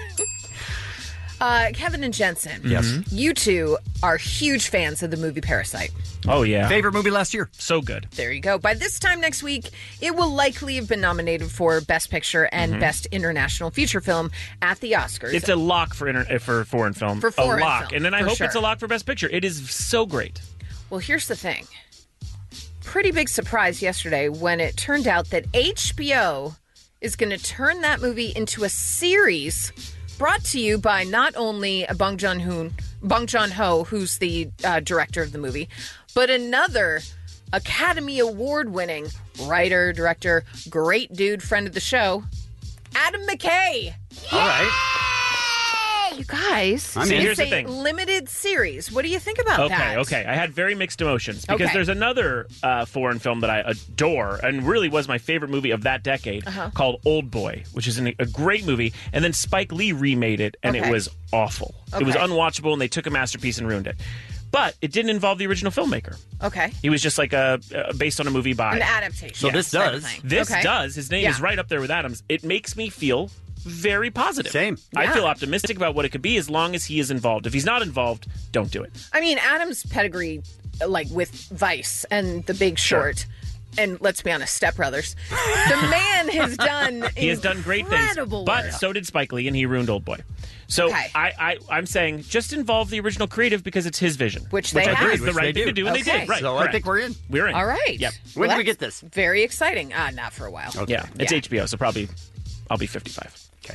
Uh, Kevin and Jensen. Yes. You two are huge fans of the movie Parasite. Oh, yeah. Favorite movie last year? So good. There you go. By this time next week, it will likely have been nominated for Best Picture and Mhm. Best International Feature Film at the Oscars. It's a lock for inter- for foreign film. For foreign a lock. film, and then I for hope sure. it's a lock for Best Picture. It is so great. Well, here's the thing. Pretty big surprise yesterday when it turned out that H B O is going to turn that movie into a series brought to you by not only Bong Joon-ho, Bong Joon-ho, who's the uh, director of the movie, but another Academy Award-winning writer, director, great dude, friend of the show, Adam McKay. All right. You guys, I mean, it's here's the a thing. limited series. What do you think about Okay, that? okay. I had very mixed emotions because Okay. there's another uh, foreign film that I adore and really was my favorite movie of that decade Uh-huh. called Old Boy, which is an, a great movie. And then Spike Lee remade it, and Okay. it was awful. It was Okay. unwatchable, and they took a masterpiece and ruined it. But it didn't involve the original filmmaker. Okay. He was just like a, uh based on a movie by An adaptation. So this type of does. thing. This Okay. does. His name Yeah. is right up there with Adams. It makes me feel very positive. Same. I Yeah. feel optimistic about what it could be as long as he is involved. If he's not involved, don't do it. I mean, Adam's pedigree, like with Vice and The Big Short, and let's be honest, Step Brothers. The man has done He has done great things, incredible but work. so did Spike Lee, and he ruined Old Boy. So Okay. I, I, I'm saying just involve the original creative because it's his vision, Which they I think have. is the Which right they thing to do. do, and they Okay. did. Right, So I correct. think we're in. We're in. All right. Yep. When Well, do we get that's this? Very exciting. Ah, not for a while. Okay. Yeah, it's Yeah. H B O, so probably I'll be fifty-five. Okay.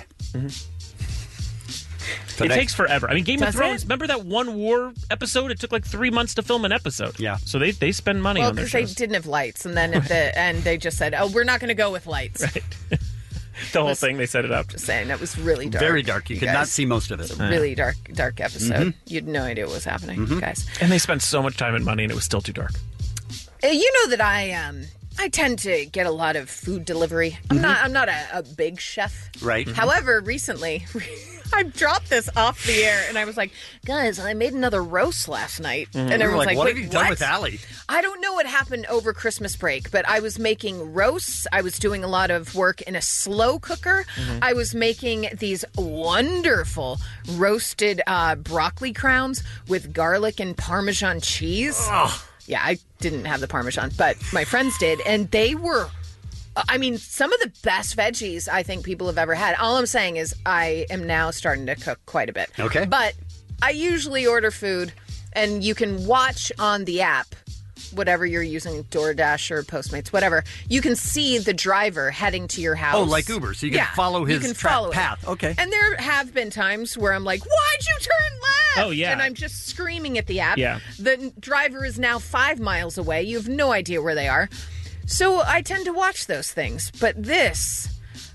It next- takes forever. I mean, Game Does of Thrones. it? Remember that one war episode? It took like three months to film an episode. Yeah. So they they spend money Well, on their because they shows. didn't have lights, and then at the end they just said, "Oh, we're not going to go with lights." Right. The whole Was- thing, they set it up. Just saying, that was really dark. Very dark. You, could not guys. see most of it. It's a really dark, dark episode. You had no idea what was happening, guys. And they spent so much time and money, and it was still too dark. Uh, You know that I um I tend to get a lot of food delivery. I'm not I'm not a, a big chef. Right. However, recently I dropped this off the air, and I was like, "Guys, I made another roast last night," and You were everyone's like, like, what "Wait, have you done what?" with Allie? I don't know what happened over Christmas break, but I was making roasts. I was doing a lot of work in a slow cooker. I was making these wonderful roasted uh, broccoli crowns with garlic and Parmesan cheese. Yeah, I didn't have the Parmesan, but my friends did, and they were. I mean, some of the best veggies I think people have ever had. All I'm saying is I am now starting to cook quite a bit. Okay. But I usually order food, and you can watch on the app, whatever you're using, DoorDash or Postmates, whatever. You can see the driver heading to your house. Oh, like Uber, so you can Yeah, follow his you can track follow it. path. Okay. And there have been times where I'm like, why'd you turn left? Oh, yeah. And I'm just screaming at the app. Yeah. The n- driver is now five miles away. You have no idea where they are. So I tend to watch those things. But this,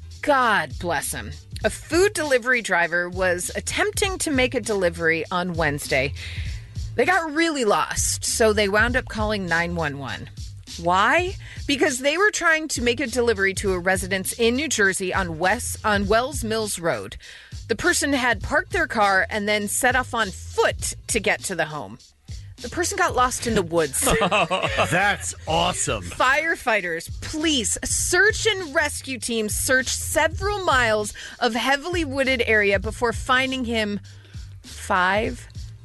God bless him. A food delivery driver was attempting to make a delivery on Wednesday. They got really lost, so they wound up calling nine one one. Why? Because they were trying to make a delivery to a residence in New Jersey on West on Wells Mills Road. The person had parked their car and then set off on foot to get to the home. The person got lost in the woods. That's awesome. Firefighters, police, search and rescue teams searched several miles of heavily wooded area before finding him five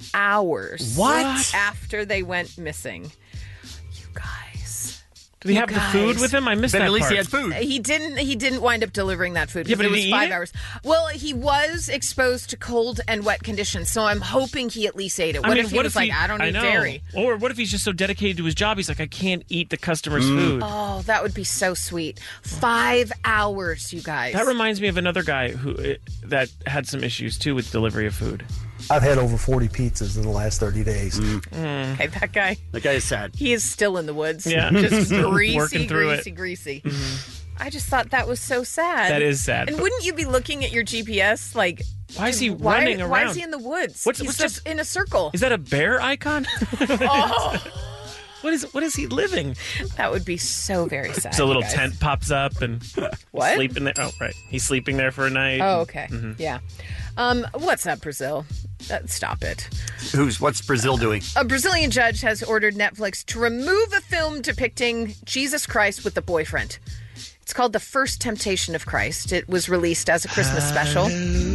hours What? after they went missing. You guys. Did he You have the guys. food with him? I missed But that at least part. he had food. He didn't. He didn't wind up delivering that food Yeah, because but it did was he eat five it? hours. Well, he was exposed to cold and wet conditions, so I'm hoping he at least ate it. What I mean, if he what was if like, I don't I eat know. dairy? Or what if he's just so dedicated to his job, he's like, I can't eat the customer's food. Oh, that would be so sweet. Five hours, you guys. That reminds me of another guy who uh, that had some issues too with delivery of food. I've had over forty pizzas in the last thirty days. Okay, that guy. That guy is sad. He is still in the woods. Yeah. Just greasy, Working through greasy, it. greasy. I just thought that was so sad. That is sad. And wouldn't you be looking at your G P S like, Why is he why, running Why around? is he in the woods? What's- He's what's just in a circle. Is that a bear icon? Oh, What is what is he living? that would be so very sad. So a little you guys. tent pops up and What? he's sleeping there. Oh, right. He's sleeping there for a night. Oh, okay. Mhm. Yeah. Um, what's up, Brazil? Uh, stop it. Who's what's Brazil doing? A Brazilian judge has ordered Netflix to remove a film depicting Jesus Christ with a boyfriend. It's called The First Temptation of Christ. It was released as a Christmas special.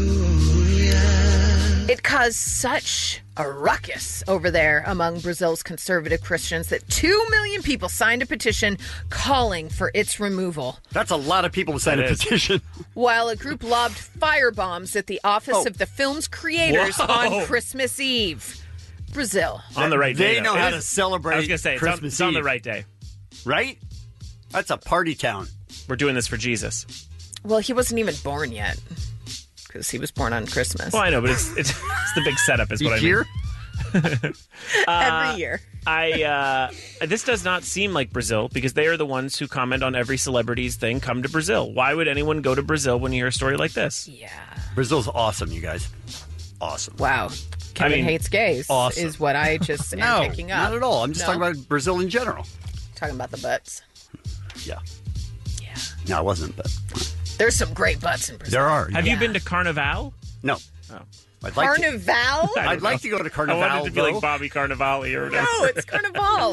It caused such a ruckus over there among Brazil's conservative Christians that two million people signed a petition calling for its removal. That's a lot of people to sign That a is. petition. While a group lobbed firebombs at the office Oh. of the film's creators Whoa. on Christmas Eve. Brazil. On the right day. They though. know It how is- to celebrate I was going to say, it's on, Christmas it's on the Eve. right day. Right? That's a party town. We're doing this for Jesus. Well, he wasn't even born yet because he was born on Christmas. Well, I know, but it's it's, it's the big setup is what Each I mean. year? Every year. I uh, this does not seem like Brazil because they are the ones who comment on every celebrity's thing. Come to Brazil. Why would anyone go to Brazil when you hear a story like this? Yeah. Brazil's awesome, you guys. Awesome. Wow. Kevin mean, hates gays awesome. is what I just am No, picking up. not at all. I'm just No? talking about Brazil in general. Talking about the butts. Yeah. Yeah. No, I wasn't, but There's some great butts in Brazil. there are. Have Yeah. you been to Carnival? No. Oh. I'd like to. Carnival? I don't I'd like know. to go to I Carnival. wanted to be though. like Bobby Carnivale or whatever. No, it's Carnival.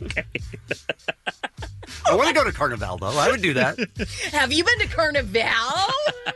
I want to go to Carnival, though. I would do that. Have you been to Carnival?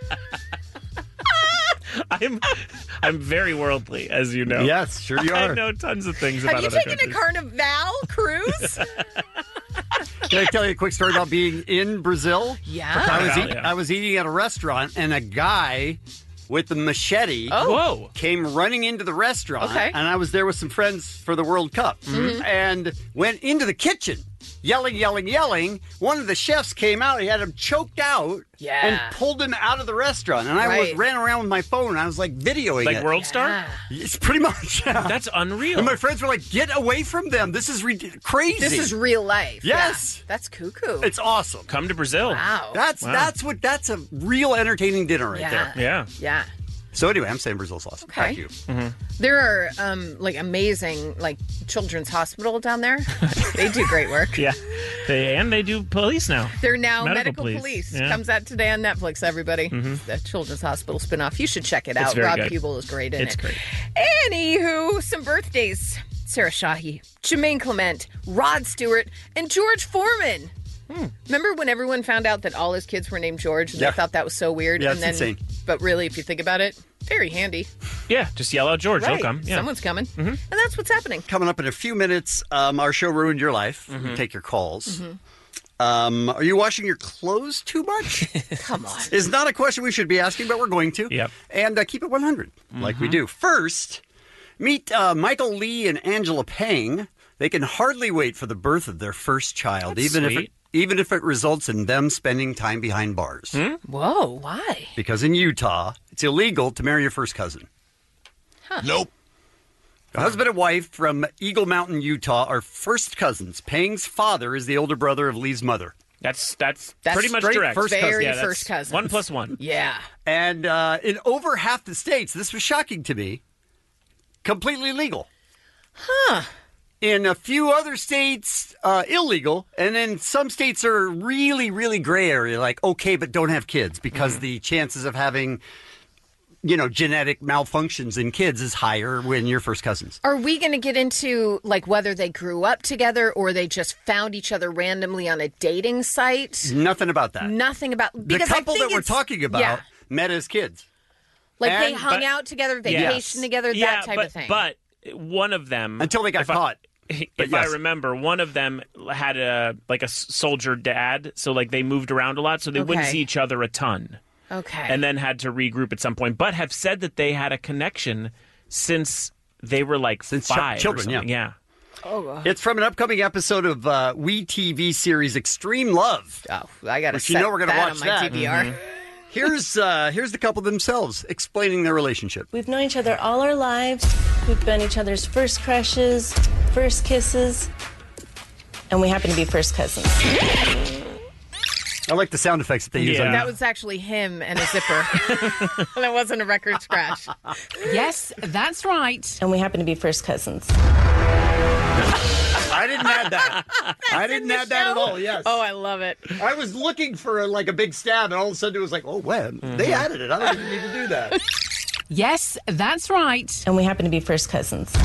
I'm I'm very worldly, as you know. Yes, sure you I are. know tons of things Have about you other taken a countries. Carnival cruise? Can I tell you a quick story about being in Brazil? Yeah. I was, Yeah. eat, I was eating at a restaurant, and a guy with the machete Oh. Whoa. came running into the restaurant. Okay. And I was there with some friends for the World Cup. Mhm. And went into the kitchen, yelling, yelling, yelling. One of the chefs came out. He had him choked out Yeah. and pulled him out of the restaurant. And I was, Right. ran around with my phone. And I was like videoing Like it. World Star? It's pretty much. Yeah. That's unreal. And my friends were like, get away from them. This is re- crazy. This is real life. Yes. Yeah. That's cuckoo. It's awesome. Come to Brazil. Wow. That's Wow. that's what that's a real entertaining dinner right Yeah. there. Yeah. Yeah. So anyway, I'm saying Brazil's awesome. Okay. Thank you. Mm-hmm. There are um, like amazing like children's hospital down there. They do great work. Yeah. They, and they do police now. They're now Medical medical, police. police. Yeah. Comes out today on Netflix. Everybody, Mhm. the Children's Hospital spinoff. You should check it It's out. very Rob good. Hubel is great in It's it. great. Anywho, some birthdays: Sarah Shahi, Jermaine Clement, Rod Stewart, and George Foreman. Hmm. Remember when everyone found out that all his kids were named George, and Yeah. they thought that was so weird? Yeah, and it's then, insane. But really, if you think about it, very handy. Yeah. Just yell out George. Right. He'll come. Yeah. Someone's coming, Mhm. and that's what's happening. Coming up in a few minutes, um, our show Ruined Your Life. We Mhm. take your calls. Mhm. Um, are you washing your clothes too much? Come on. It's not a question we should be asking, but we're going to. Yep. And uh, keep it one hundred, like we Mhm. do. First, meet uh, Michael Lee and Angela Pang. They can hardly wait for the birth of their first child, That's even if it, sweet. even if it results in them spending time behind bars. Hmm? Whoa, why? Because in Utah, it's illegal to marry your first cousin. Huh. Nope. The husband and wife from Eagle Mountain, Utah, are first cousins. Pang's father is the older brother of Lee's mother. That's that's, That's pretty much straight direct. first cousin. Very Yeah, that's first cousins. One plus one. Yeah. And uh, in over half the states, this was shocking to me, completely legal. Huh. In a few other states, uh, illegal. And then some states are really, really gray area, like, okay, but don't have kids because the chances of having, you know, genetic malfunctions in kids is higher when you're first cousins. Are we going to get into like whether they grew up together or they just found each other randomly on a dating site? Nothing about that. Nothing about The because I couple think that we're it's- talking about yeah, met as kids. like they and- hung but- out together, Yes. vacation together, Yeah, that type but, of thing. But one of them, Until they got if I- caught. if But I yes. remember, one of them had a like a s- soldier dad, so like they moved around a lot, so they wouldn't Okay. see each other a ton, okay, and then had to regroup at some point. But have said that they had a connection since they were like Since ch- five, or children, yeah. something. yeah. oh, It's from an upcoming episode of uh, We T V series Extreme Love. oh, I got to Which set you know we're gonna that watch on my that. T V R. Mm-hmm. Here's uh, here's the couple themselves explaining their relationship. We've known each other all our lives. We've been each other's first crushes, first kisses, and we happen to be first cousins. I like the sound effects that they use Yeah. on That was actually him and a zipper. That wasn't a record scratch. Yes, that's right. And we happen to be first cousins. I didn't add that. I didn't add that at all. Yes. Oh, I love it. I was looking for a, like a big stab, and all of a sudden it was like, oh, man, they added it. I don't even need to do that. Yes, that's right. And we happen to be first cousins.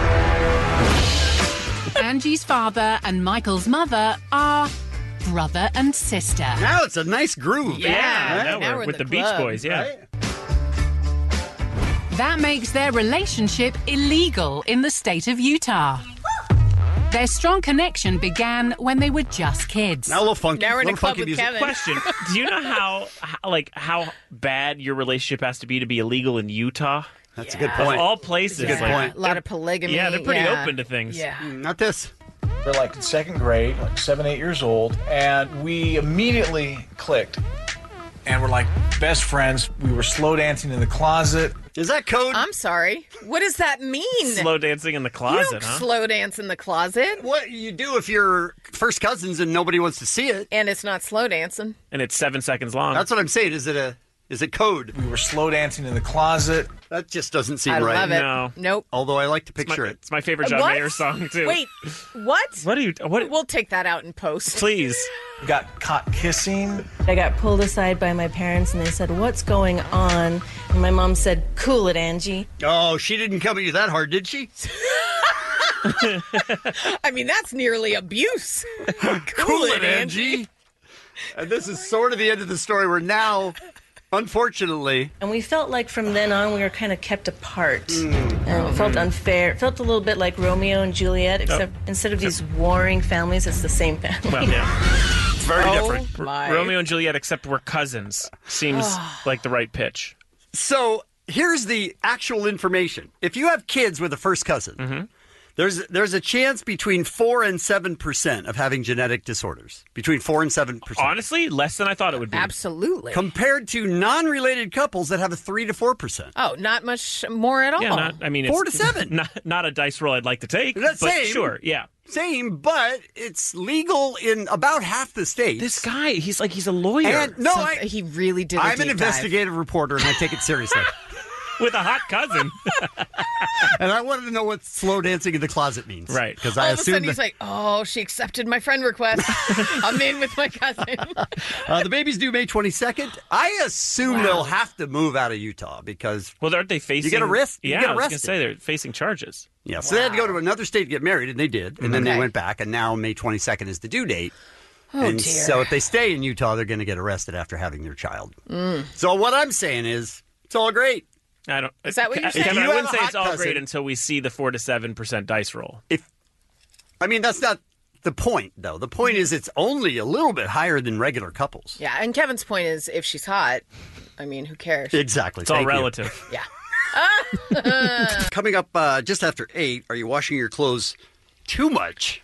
Angie's father and Michael's mother are brother and sister. Now it's a nice groove. Yeah, right? now, now we're, we're in with the the, Beach club, Boys. Yeah, Right? That makes their relationship illegal in the state of Utah. Their strong connection began when they were just kids. Now a little funky. Now we're in a little club funky with music. Kevin. Question: do you know how, how like how bad your relationship has to be to be illegal in Utah? That's a good Of point. all places, That's a good like- point. A lot of polygamy. Yeah, they're pretty yeah. open to things. Yeah. Mm, Not this. We're like in second grade, like seven, eight years old, and we immediately clicked. And we're like best friends. We were slow dancing in the closet. Is that code? I'm sorry. What does that mean? Slow dancing in the you closet, don't huh? slow dance in the closet. What you do if you're first cousins and nobody wants to see it? And it's not slow dancing. And it's seven seconds long. That's what I'm saying. Is it a is it code? We were slow dancing in the closet. That just doesn't seem I right. love it. No. Nope. Although I like to It's my, picture it. it's my favorite John What? Mayer song too. Wait, what? what are you? What? We'll take that out in post. Please. We got caught kissing. I got pulled aside by my parents and they said, "What's going on?" And my mom said, "Cool it, Angie." Oh, she didn't come at you that hard, did she? I mean, that's nearly abuse. cool, Cool it, Angie. And this is sort of the end of the story where now unfortunately. And we felt like from then on we were kind of kept apart. Mm. And it felt unfair. It felt a little bit like Romeo and Juliet, except Oh. instead of these warring families, it's the same family. Well, yeah. It's very Oh, different. R- my. Romeo and Juliet, except we're cousins, seems like the right pitch. So here's the actual information. If you have kids with a first cousin, Mm-hmm. there's there's a chance between four and seven percent of having genetic disorders. Between four and seven percent. Honestly, less than I thought it would be. Absolutely. Compared to non-related couples that have a three to four percent. Oh, not much more at all. Yeah, not, I mean, Four it's to seven. Not, not a dice roll I'd like to take, That's but same. sure, yeah. Same, but it's legal in about half the states. This guy, he's like he's a lawyer. And no, So I, he really did. a I'm an deep dive. investigative reporter, and I take it seriously. With a hot cousin. And I wanted to know what slow dancing in the closet means. Right. Because All I of a sudden, assumed he's like, "Oh, she accepted my friend request. I'm in with my cousin." uh, the baby's due May twenty-second. I assume Wow. they'll have to move out of Utah because Well, aren't they facing? you get arrested. Yeah, you get I was arrested. gonna say they're facing charges. Yeah, so they had to go to another state to get married, and they did. And then Okay. they went back, and now May twenty-second is the due date. Oh, and dear. so if they stay in Utah, they're going to get arrested after having their child. Mm. So what I'm saying is, it's all great. I don't. Is that what you're Ke- saying? Kevin, If I you wouldn't have a say it's hot all cousin- great until we see the four to seven percent dice roll. If I mean, that's not the point, though. The point is it's only a little bit higher than regular couples. Yeah, and Kevin's point is, if she's hot, I mean, who cares? Exactly. It's all Thank you. relative. Yeah. Coming up uh, just after eight, are you washing your clothes too much?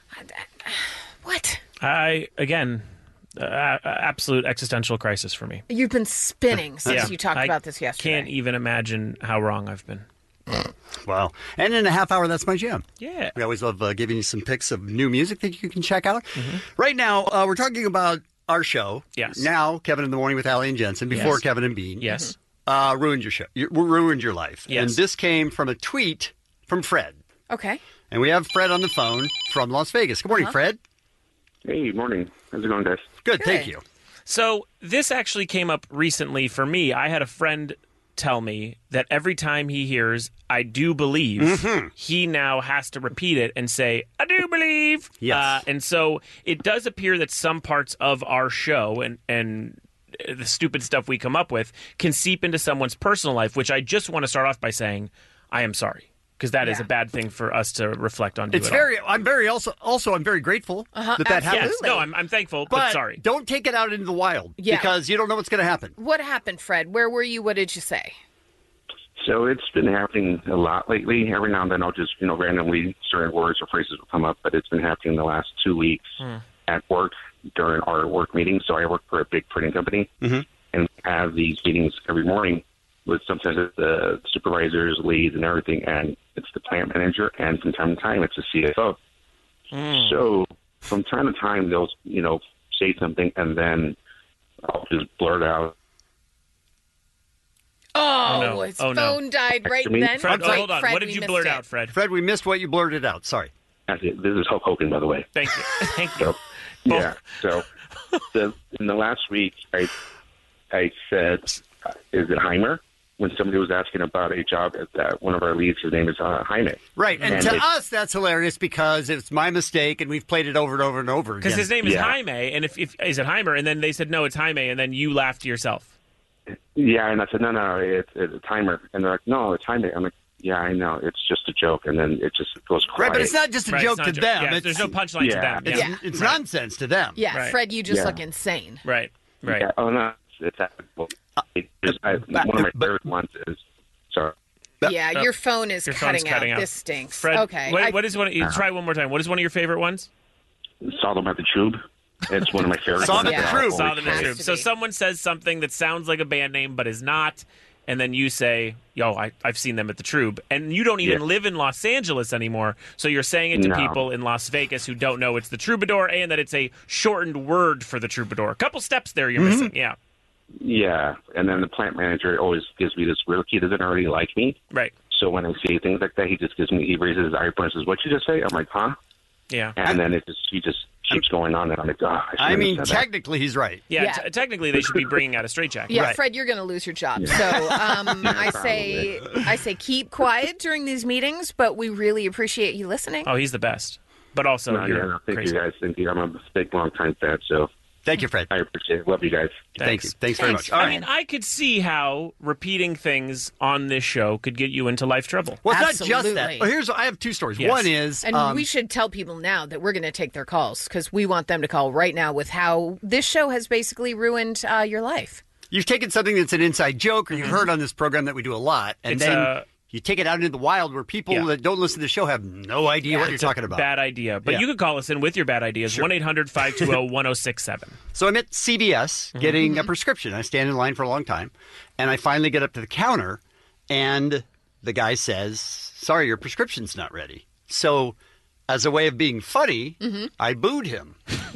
What? I again, uh, absolute existential crisis for me. You've been spinning since Yeah. you talked I about this yesterday. Can't even imagine how wrong I've been. Well, and in a half hour, that's my jam. Yeah. We always love uh, giving you some picks of new music that you can check out. Right now, uh, we're talking about our show. Yes. Now, Kevin in the Morning with Allie and Jensen, before Yes. Kevin and Bean. Yes. Uh, ruined your show. You, ruined your life. Yes. And this came from a tweet from Fred. Okay. And we have Fred on the phone from Las Vegas. Good morning, Uh-huh. Fred. Hey, morning. How's it going, guys? Good, thank you. So this actually came up recently for me. I had a friend tell me that every time he hears "I do believe," Mhm. he now has to repeat it and say "I do believe." Yes. Uh, and so it does appear that some parts of our show and and the stupid stuff we come up with can seep into someone's personal life, which I just want to start off by saying I am sorry, because that is Yeah. a bad thing for us to reflect on. It's very, I'm very also, also, I'm very grateful Uh-huh, that that absolutely. happened. Yes, no, I'm, I'm thankful, but, But sorry. don't take it out into the wild Yeah. because you don't know what's going to happen. What happened, Fred? Where were you? What did you say? So it's been happening a lot lately. Every now and then I'll just, you know, randomly certain words or phrases will come up, but it's been happening the last two weeks Hmm. at work during our work meetings. So I work for a big printing company Mhm. and we have these meetings every morning with sometimes it's the supervisors, leads, and everything, and it's the plant manager, and from time to time it's the C F O. Hmm. So from time to time they'll, you know, say something and then I'll just blurt out. Oh, no. his Oh, no. phone died right To me? then. Fred, Wait, hold on. Fred, what did we you missed blurt it. out, Fred? Fred, we missed what you blurted out. Sorry. That's it. This is Hulk Hogan, by the way. Thank you. Thank you. So, yeah. So, the, in the last week, I I said, uh, "Is it Heimer?" When somebody was asking about a job at that, one of our leads, his name is uh, Jaime. Right, and, And to it- us, that's hilarious because it's my mistake, and we've played it over and over and over again. Because his name is Yeah. Jaime, and if, if is it Heimer, and then they said no, it's Jaime, and then you laughed to yourself. Yeah, and I said, "No, no, it's, it's a timer." And they're like, "No, it's Jaime." I'm like, "Yeah, I know. It's just a joke." And then it just goes quiet. Right, but it's not just a Right, joke it's not to a joke. them. Yeah, it's, there's no punchline to Yeah. them. It's, Yeah. it's Right. nonsense to them. Yeah, Right. Fred, you just Yeah. look insane. Right. Right. Yeah, oh no, it's well, it just, I, one of my favorite ones is sorry. Yeah, Uh, your phone is Your phone's cutting, cutting out. out. This stinks. Fred, okay. What, I- what is one? You try one more time. What is one of your favorite ones? Saw them at the Tube. It's one of my favorite Saw ones. them at the that I Tube. always Saw them in the play. Tube. So someone says something that sounds like a band name but is not, and then you say, "Yo, I, I've seen them at the Trube," and you don't even Yeah. live in Los Angeles anymore. So you're saying it to No. people in Las Vegas who don't know it's the Troubadour and that it's a shortened word for the Troubadour. A couple steps there you're missing. Yeah. Yeah, and then the plant manager always gives me this look. He doesn't already like me. Right. So when I say things like that, he just gives me, he raises his eyebrows and says, "What'd you just say?" I'm like, "Huh?" Yeah. And then it just, he just keeps going on, and I'm like, "Oh, I, I shouldn't mean, have said that." technically, he's right. Yeah. Yeah. T- technically, they should be bringing out a straitjacket. Yeah, Right. Fred, you're going to lose your job. So um, I say, I say, keep quiet during these meetings, but we really appreciate you listening. Oh, he's the best. But also, No, you're yeah, no, thank crazy. you guys. Thank you. I'm a big, long time fan, so Thank you, Fred. I appreciate it. Love you guys. Thank you. Thanks very much. All I right. mean, I could see how repeating things on this show could get you into life trouble. Well, it's not just that. Absolutely. Well, here's I have two stories. Yes. One is, And um, we should tell people now that we're going to take their calls because we want them to call right now with how this show has basically ruined uh, your life. you've taken something that's an inside joke or you've heard on this program that we do a lot, and It's, then uh, you take it out into the wild where people Yeah. that don't listen to the show have no idea what you're It's a talking about. Bad idea. But Yeah. you could call us in with your bad ideas. one eight hundred five two zero one zero six seven. So I'm at C V S Mm-hmm. getting a prescription. I stand in line for a long time, and I finally get up to the counter, and the guy says, "Sorry, your prescription's not ready." So, as a way of being funny, Mhm. I booed him.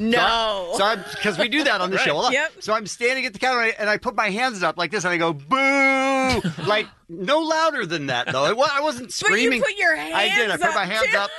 No. So I'm because we do that on the Right. show a lot. Yep. So I'm standing at the counter and I, and I put my hands up like this and I go boo, like no louder than that though. It, wa- I wasn't But you screaming. put your I did. I hands put my up, hands too. up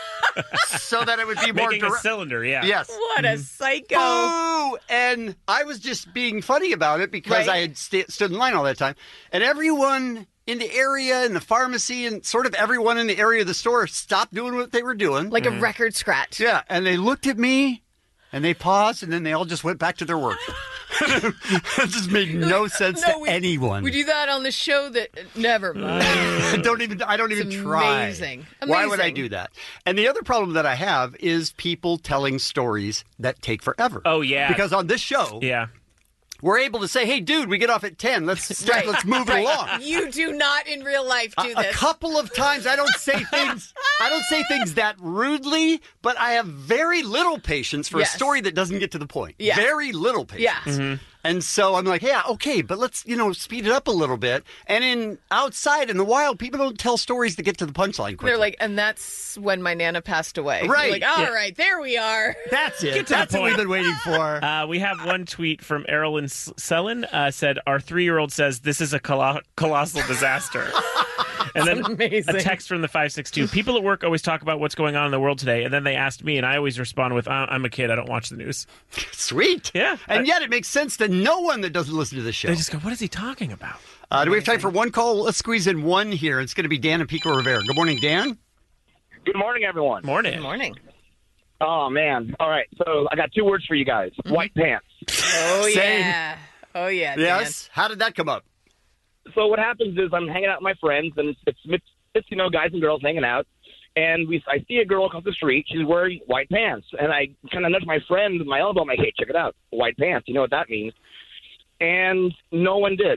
so that it would be more Making a direct. cylinder, yeah. Yes. What a psycho. Boo! And I was just being funny about it because Right. I had st- stood in line all that time. And everyone in the area, in the pharmacy, and sort of everyone in the area of the store stopped doing what they were doing. Like a record scratch. Yeah, and they looked at me, and they paused, and then they all just went back to their work. It just made no sense No, to we- anyone. We do that on the show that never mind. don't even. I don't even It's try. amazing. Why would I Amazing. do that? And the other problem that I have is people telling stories that take forever. Oh, yeah. Because on this show, Yeah. we're able to say, "Hey, dude, we get off at ten. Let's start, Right. let's move Right. it along." You do not in real life do A, a this. couple of times I don't say things I don't say things that rudely, but I have very little patience for Yes. a story that doesn't get to the point. Yeah. Very little patience. Yeah. Mm-hmm. And so I'm like, yeah, okay, but let's, you know, speed it up a little bit. And in outside in the wild, people don't tell stories to get to the punchline quickly. They're like, and that's when my Nana passed away. Right. You're like, all Yeah. right, there we are. That's it. Get to the That's what we've point. been waiting for. Uh, we have one tweet from Erlen Sellen uh, said, "Our three-year-old says this is a colo- colossal disaster." And then amazing. a text from the five six two. People at work always talk about what's going on in the world today, and then they asked me, and I always respond with, "I- "I'm a kid. I don't watch the news." Sweet. Yeah. And yet it makes sense to no one that doesn't listen to the show. They just go, "What is he talking about?" Uh, do we have time for one call? Let's squeeze in one here. It's going to be Dan and Pico Rivera. Good morning, Dan. Good morning, everyone. Morning. Good morning. Oh, man. All right. So I got two words for you guys. White pants. Oh, Same. yeah. Oh, yeah. Yes. How did that come up? So what happens is I'm hanging out with my friends, and it's, it's, it's you know, guys and girls hanging out. And we, I see a girl across the street. She's wearing white pants. And I kind of nudge my friend with my elbow. I'm like, hey, check it out. White pants. You know what that means? And no one did.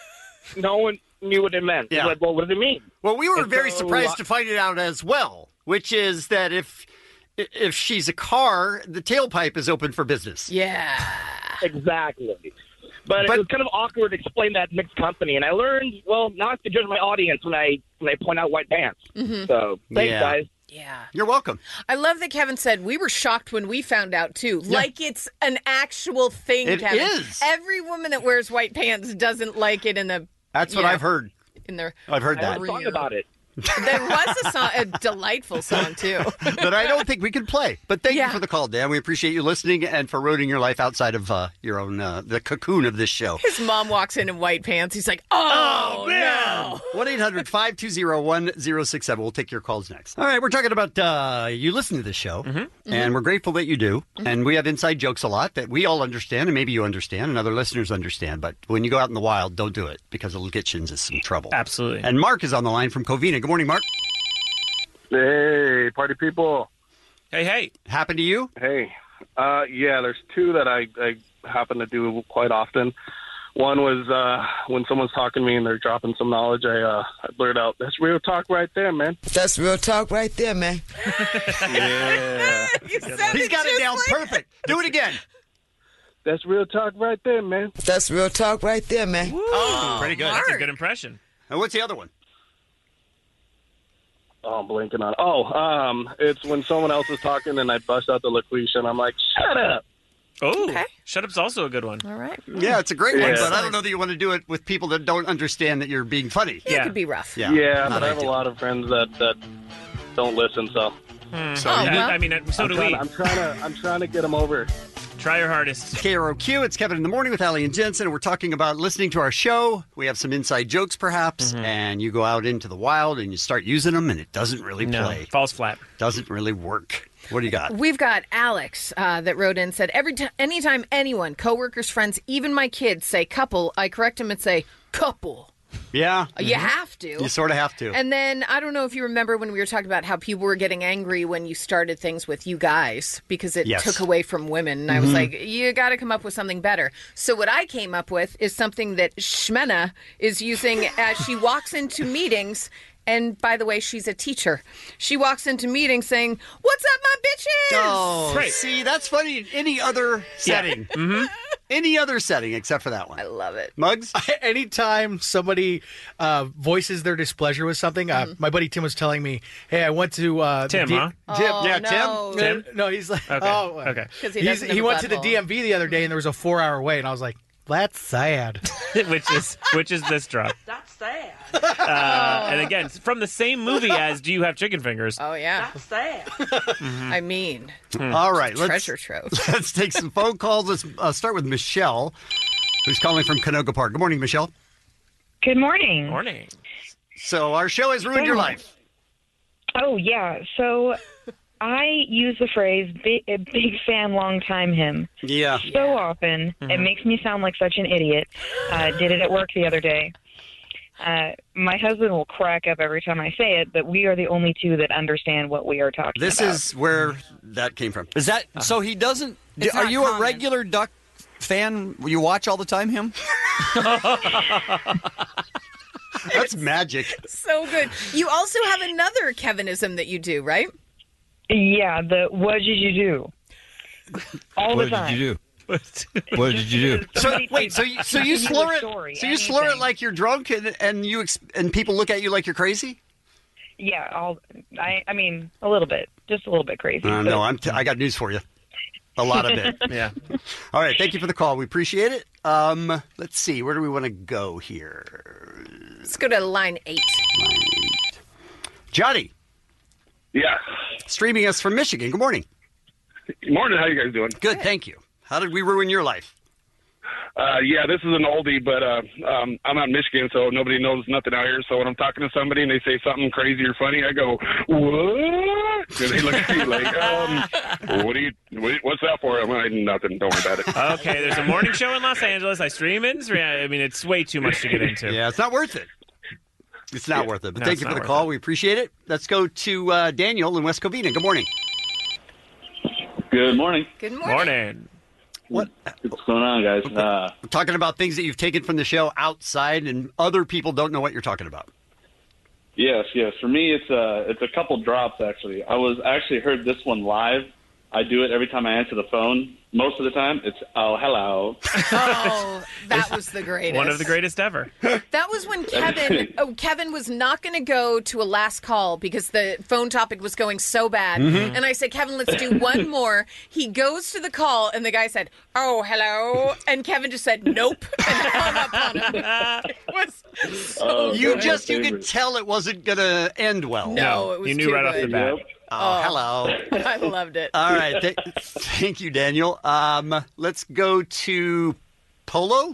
No one knew what it meant. Yeah. It's like, well, what does it mean? Well, we were And very so, surprised uh, to find it out as well, which is that if if she's a car, the tailpipe is open for business. Yeah. Exactly. But, But- it was kind of awkward to explain that mixed company, and I learned, well, not to judge my audience when I when I point out white pants. Mhm. So thanks, Yeah. guys. Yeah. You're welcome. I love that Kevin said we were shocked when we found out too. Yeah. Like it's an actual thing, It Kevin. is. Every woman that wears white pants doesn't like it in the That's what Yeah. I've heard. in their I've heard I that. have a song about it. There was a song, a delightful song too. But I don't think we can play. But thank Yeah. you for the call, Dan. We appreciate you listening and for ruining your life outside of uh, your own, uh, the cocoon of this show. His mom walks in in white pants. He's like, "Oh, no!" one eight hundred five two zero one zero six seven. We'll take your calls next. All right, we're talking about uh, you listen to this show, and we're grateful that you do. And we have inside jokes a lot that we all understand, and maybe you understand, and other listeners understand. But when you go out in the wild, don't do it because it'll get you into some trouble. Absolutely. And Mark is on the line from Covina. Good morning, Mark. Hey, party people. Hey, hey. Happened to you? Hey. Uh, yeah, there's two that I, I happen to do quite often. One was uh, when someone's talking to me and they're dropping some knowledge, I, uh, I blurt out, "That's real talk right there, man." That's real talk right there, man. Yeah. You sounded He's got it just down like- perfect. Do it again. That's real talk right there, man. That's real talk right there, man. Oh, pretty good. That's a good impression. And what's the other one? Oh, I'm blanking on. Oh, um, it's when someone else is talking and I bust out the LaQuisha and I'm like, "Shut up." Oh, Okay. Shut Up's also a good one. All right. Yeah, it's a great one, Yeah. but I don't know that you want to do it with people that don't understand that you're being funny. It could be rough. Yeah, Yeah, not but I have ideal. a lot of friends that, that don't listen, so. So Oh, you well. I mean, so I'm do trying, we. I'm trying to I'm trying to get them over. Try your hardest. K R O Q, it's Kevin in the Morning with Allie and Jensen, and we're talking about listening to our show. We have some inside jokes, perhaps, and you go out into the wild and you start using them, and it doesn't really No, play. falls flat. Doesn't really work. What do you got? We've got Alex uh, that wrote in and said, Every t- anytime anyone, coworkers, friends, even my kids say couple, I correct them and say couple. Yeah. You have to. You sort of have to. And then I don't know if you remember when we were talking about how people were getting angry when you started things with you guys because it Yes. took away from women. And I was Mhm. like, you got to come up with something better. So what I came up with is something that Shmena is using as she walks into meetings. And by the way, she's a teacher. She walks into meetings saying, "What's up, my bitches?" Oh, Right. see, that's funny in any other setting. Mm-hmm. Any other setting except for that one. I love it. Muggs? Anytime somebody uh, voices their displeasure with something, uh, my buddy Tim was telling me, hey, I went to... Uh, Tim, the D- huh? Tim. Oh, yeah, no. Tim. Tim? No, he's like... Okay, Oh, okay. 'Cause he He's- doesn't have he a went to the butthole. D M V the other day, and there was a four-hour wait, and I was like, that's sad. which is which is this drop. That's sad. Uh, and again, from the same movie as Do You Have Chicken Fingers? Oh, yeah. That's sad. I mean, All right. Let's, treasure trove. let's take some phone calls. Let's uh, start with Michelle, who's calling from Canoga Park. Good morning, Michelle. Good morning. Morning. So our show has ruined your life. Oh, yeah. So I use the phrase big, a big fan, long time him Yeah. so often. It Mhm. makes me sound like such an idiot. I uh, did it at work the other day. Uh, my husband will crack up every time I say it, but we are the only two that understand what we are talking This about. is where that came from. Is that so? He doesn't. It's are not you a common. regular Duck fan? You watch all the time, him? That's magic. So good. You also have another Kevinism that you do, right? Yeah, the what did you do? All what the time. did you do? What did you do? So wait, so you, so you Any slur it, story, so you slur it anything. like you're drunk, and and you ex- and people look at you like you're crazy. Yeah, I'll, I, I mean, a little bit, just a little bit crazy. Uh, but- no, I'm. T- I got news for you. A lot of it. Yeah. All right. Thank you for the call. We appreciate it. Um, let's see. Where do we want to go here? Let's go to line eight. Johnny. Yeah. Streaming us from Michigan. Good morning. Good morning. How you guys doing? Good. Thank you. How did we ruin your life? Uh, yeah, this is an oldie, but uh, um, I'm out in Michigan, so nobody knows nothing out here. So when I'm talking to somebody and they say something crazy or funny, I go, "What?" And they look at me like, um, "What do you? What, what's that for?" I'm like, "Nothing. Don't worry about it." Okay, there's a morning show in Los Angeles. I stream it. I mean, it's way too much to get into. Yeah, it's not worth it. It's not worth it. But No, thank it's you for not the worth call. We appreciate it. Let's go to uh, Daniel in West Covina. Good morning. Good morning. Good morning. Morning. What? What's going on, guys? Uh, We're talking about things that you've taken from the show outside, and other people don't know what you're talking about. yes, yes. For me, it's a it's a couple drops actually. I was actually heard this one live. I do it every time I answer the phone. Most of the time, it's oh hello. Oh, that was the greatest. One of the greatest ever. That was when Kevin, oh, Kevin was not going to go to a last call because the phone topic was going so bad. Mm-hmm. And I said, Kevin, let's do one more. He goes to the call, and the guy said, oh, hello. And Kevin just said, nope, and hung up on him. It was so Oh, You that's just my you could favorite. tell it wasn't going to end well. No, it was you knew too right off the good. bat. Yep. Oh, hello. I loved it. All right. Th- thank you, Daniel. Um, let's go to Polo.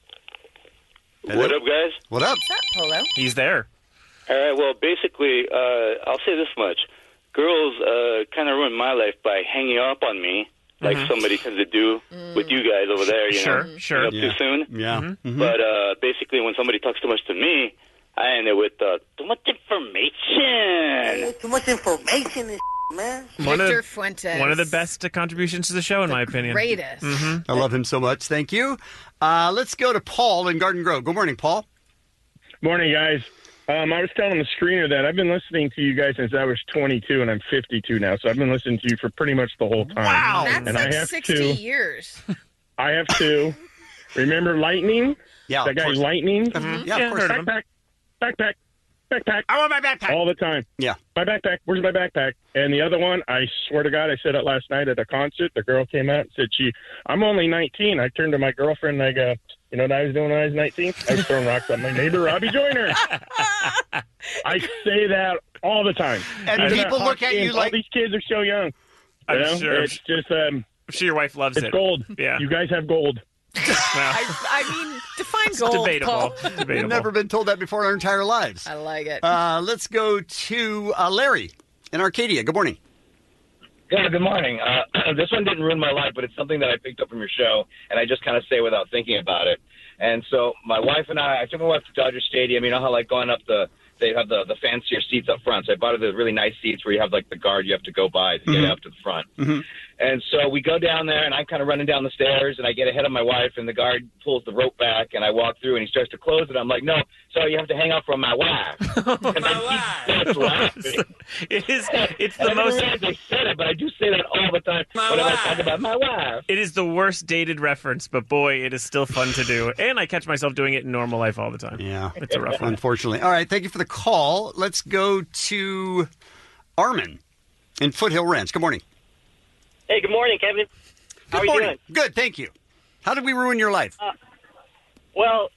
Hello? What up, guys? What up? What's up, Polo? He's there. All right, well, basically, uh, I'll say this much. Girls uh, kind of ruined my life by hanging up on me, like Mhm. somebody tends to do with you guys over there, you Sure, know, sure. you know, too soon. Yeah. Mhm. But uh, basically, when somebody talks too much to me, I end it with uh, too much information. Too much information and man. One Victor of, Fuentes. one of the best uh, contributions to the show, in my opinion. Greatest. hmm I love him so much. Thank you. Uh, let's go to Paul in Garden Grove. Good morning, Paul. Morning, guys. Um, I was telling the screener that I've been listening to you guys since I was twenty-two, and I'm fifty-two now. So I've been listening to you for pretty much the whole time. Wow. That's and like I have sixty to. years. I have to. Remember Lightning? Yeah, that of guy course. Lightning. Mhm. Yeah, of course. heard of him. Backpack, backpack, backpack. I want my backpack. All the time. Yeah. My backpack. Where's my backpack? And the other one, I swear to God, I said it last night at a concert. The girl came out and said, "She, I'm only nineteen." I turned to my girlfriend and I go, "You know what I was doing when I was nineteen? I was throwing rocks at my neighbor, Robbie Joyner." I say that all the time. And I'm people look hockey at you games. like- all these kids are so young. I'm You know? sure. It's just um, I'm sure your wife loves it's it. gold. Yeah. You guys have gold. Well, I, I mean, define it's gold, debatable. Paul. We've Debatable. never been told that before in our entire lives. I like it. Uh, let's go to uh, Larry in Arcadia. Good morning. Yeah, good morning. Uh, this one didn't ruin my life, but it's something that I picked up from your show, and I just kind of say without thinking about it. And so my wife and I, I took my wife to Dodger Stadium. You know how, like, going up the, they have the, the fancier seats up front. So I bought her the really nice seats where you have, like, the guard you have to go by to Mm-hmm. get up to the front. Mm-hmm. And so we go down there, and I'm kind of running down the stairs, and I get ahead of my wife, and the guard pulls the rope back, and I walk through, and he starts to close it. I'm like, no, sorry, you have to hang up from my wife. And then he starts laughing. It is. It's And the I didn't most. realize they said it, but I do say that all the time when I talk about my wife. It is the worst dated reference, but boy, it is still fun to do. And I catch myself doing it in normal life all the time. Yeah. It's a rough one. Unfortunately. All right, thank you for the call. Let's go to Armin in Foothill Ranch. Good morning. Hey, good morning, Kevin. How Good are you morning. doing? Good, thank you. How did we ruin your life? Uh, well,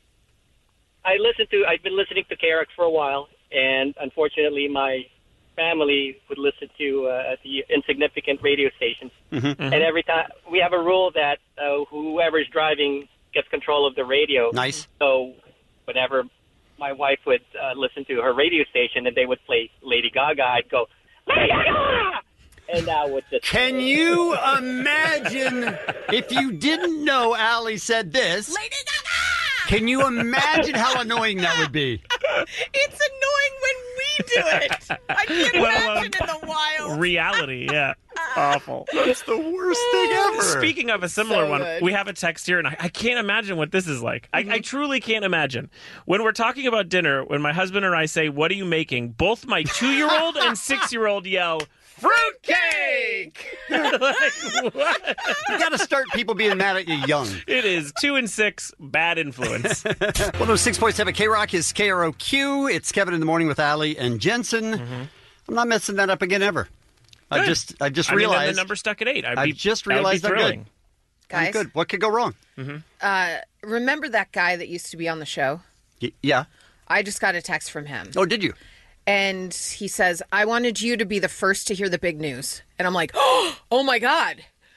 I listened to. I've been listening to K R X for a while, and unfortunately, my family would listen to uh, the insignificant radio stations. Mm-hmm. And every time we have a rule that uh, whoever's driving gets control of the radio. Nice. So whenever my wife would uh, listen to her radio station and they would play Lady Gaga, I'd go, Lady Gaga! And I would just. Can you imagine if you didn't know Allie said this? Lady Gaga! Can you imagine how annoying that would be? It's annoying when we do it. I can't Well, imagine in the wild. Reality, yeah. Awful. That's the worst thing ever. Speaking of a similar So one, good. we have a text here, and I, I can't imagine what this is like. I, I truly can't imagine. When we're talking about dinner, when my husband and I say, "What are you making?" both my two-year-old and six-year-old yell, "Fruitcake!" Like, what? You got to start people being mad at you young. It is two and six, bad influence. one oh six point seven K-Rock is K R O Q. It's Kevin in the Morning with Allie and Jensen. I'm not messing that up again ever. I Good. just I just I mean, then realized. the number stuck at eight. I'd I be, just that would be realized I'm good. thrilling. I'm Guys? good. What could go wrong? Uh, remember that guy that used to be on the show? Y- yeah. I just got a text from him. Oh, did you? And he says, I wanted you to be the first to hear the big news. And I'm like, oh my God.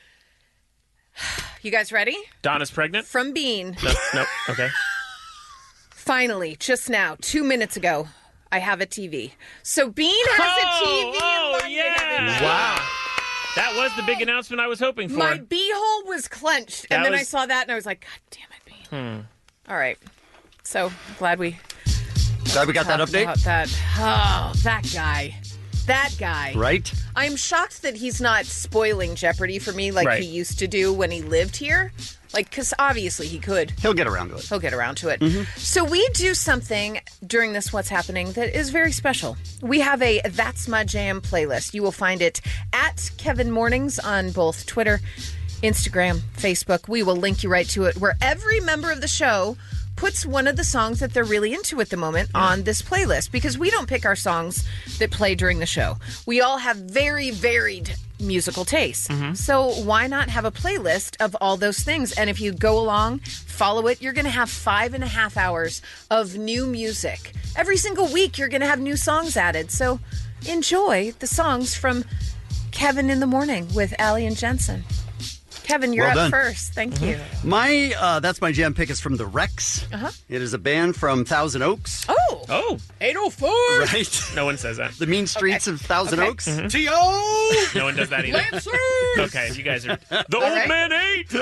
You guys ready? Donna's pregnant? From Bean. Nope, nope. Okay. Finally, just now, two minutes ago, I have a T V. So Bean has a T V Oh, in London, yeah. everybody. Wow. That was the big announcement I was hoping for. My beehole was clenched. That and then I was- saw that and I was like, God damn it, Bean. Hmm. All right. So glad we Glad we got that talked update. about that. Oh, that guy. That guy. Right? I'm shocked that he's not spoiling Jeopardy for me like Right. he used to do when he lived here. Like, because obviously he could. He'll get around to it. He'll get around to it. Mhm. So we do something during this What's Happening that is very special. We have a That's My Jam playlist. You will find it at Kevin Mornings on both Twitter, Instagram, Facebook. We will link you right to it, where every member of the show puts one of the songs that they're really into at the moment on this playlist, because we don't pick our songs that play during the show. We all have very varied musical tastes. So why not have a playlist of all those things? And if you go along, follow it, you're going to have five and a half hours of new music. Every single week, you're going to have new songs added. So enjoy the songs from Kevin in the Morning with Allie and Jensen. Kevin, you're Well up done. first. Thank you. My uh, That's My Jam pick is from The Rex. Uh-huh. It is a band from Thousand Oaks. Oh. Oh. eight oh four. Right? No one says that. The mean streets of Thousand Okay. Oaks. Mhm. T O No one does that either. Lancers! Okay, you guys are. The All old right. man ate!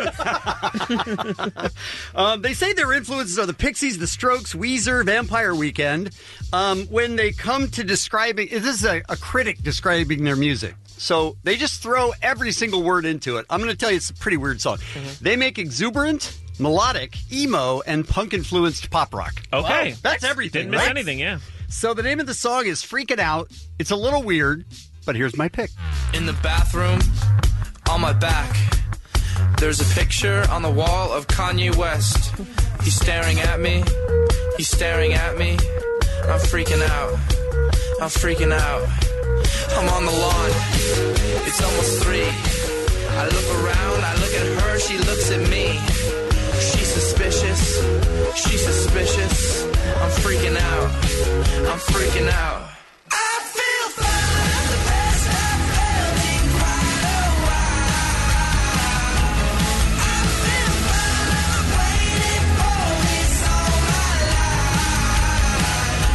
Um, they say their influences are the Pixies, the Strokes, Weezer, Vampire Weekend. Um, when they come to describing, this is a, a critic describing their music. So they just throw every single word into it. I'm going to tell you, it's a pretty weird song. They make exuberant, melodic, emo, and punk-influenced pop rock. Okay. Wow, that's everything, Didn't miss right? anything, yeah. So the name of the song is Freaking Out. It's a little weird, but here's my pick. In the bathroom, on my back, there's a picture on the wall of Kanye West. He's staring at me, he's staring at me. I'm freaking out, I'm freaking out. I'm on the lawn, it's almost three. I look around, I look at her, she looks at me. She's suspicious, she's suspicious. I'm freaking out, I'm freaking out.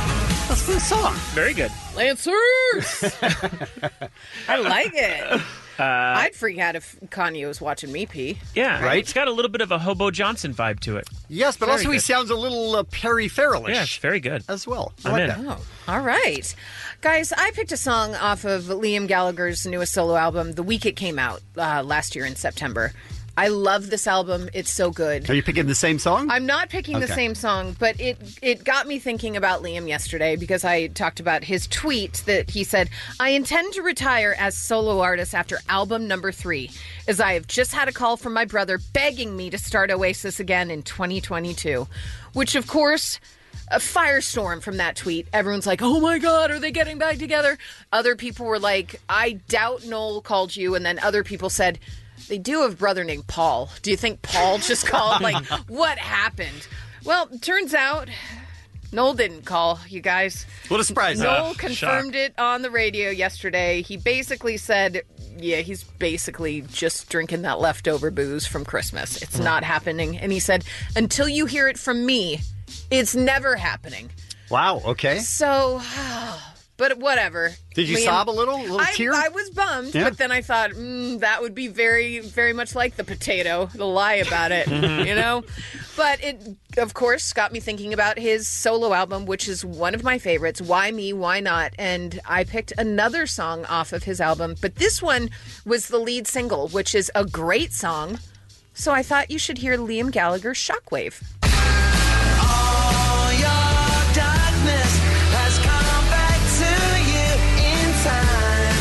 That's the song. Very good. Lancers! I like it. Uh, I'd freak out if Kanye was watching me pee. yeah, Right? It's got a little bit of a Hobo Johnson vibe to it. Yes, but Very also he good. sounds a little uh, Perry Farrell-ish. Yeah, it's very good. As well. I I'm like in. that. Oh, all right. Guys, I picked a song off of Liam Gallagher's newest solo album, the week it came out uh, last year in September. I love this album. It's so good. Are you picking the same song? I'm not picking the Okay. same song, but it it got me thinking about Liam yesterday because I talked about his tweet that he said, I intend to retire as solo artist after album number three, as I have just had a call from my brother begging me to start Oasis again in twenty twenty-two. Which, of course, a firestorm from that tweet. Everyone's like, oh my God, are they getting back together? Other people were like, I doubt Noel called you. And then other people said, they do have a brother named Paul. Do you think Paul just called? Like, what happened? Well, turns out Noel didn't call, you guys. What a surprise. Noel Uh, confirmed shock. it on the radio yesterday. He basically said, yeah, he's basically just drinking that leftover booze from Christmas. It's not happening. And he said, until you hear it from me, it's never happening. Wow, okay. So, but whatever. Did you Liam- sob a little? A little I, tear? I was bummed, Yeah. but then I thought, mm, that would be very, very much like the potato, to lie about it, you know? But it, of course, got me thinking about his solo album, which is one of my favorites, Why Me, Why Not? And I picked another song off of his album, but this one was the lead single, which is a great song. So I thought you should hear Liam Gallagher's Shockwave. All your darkness has come back to you in time.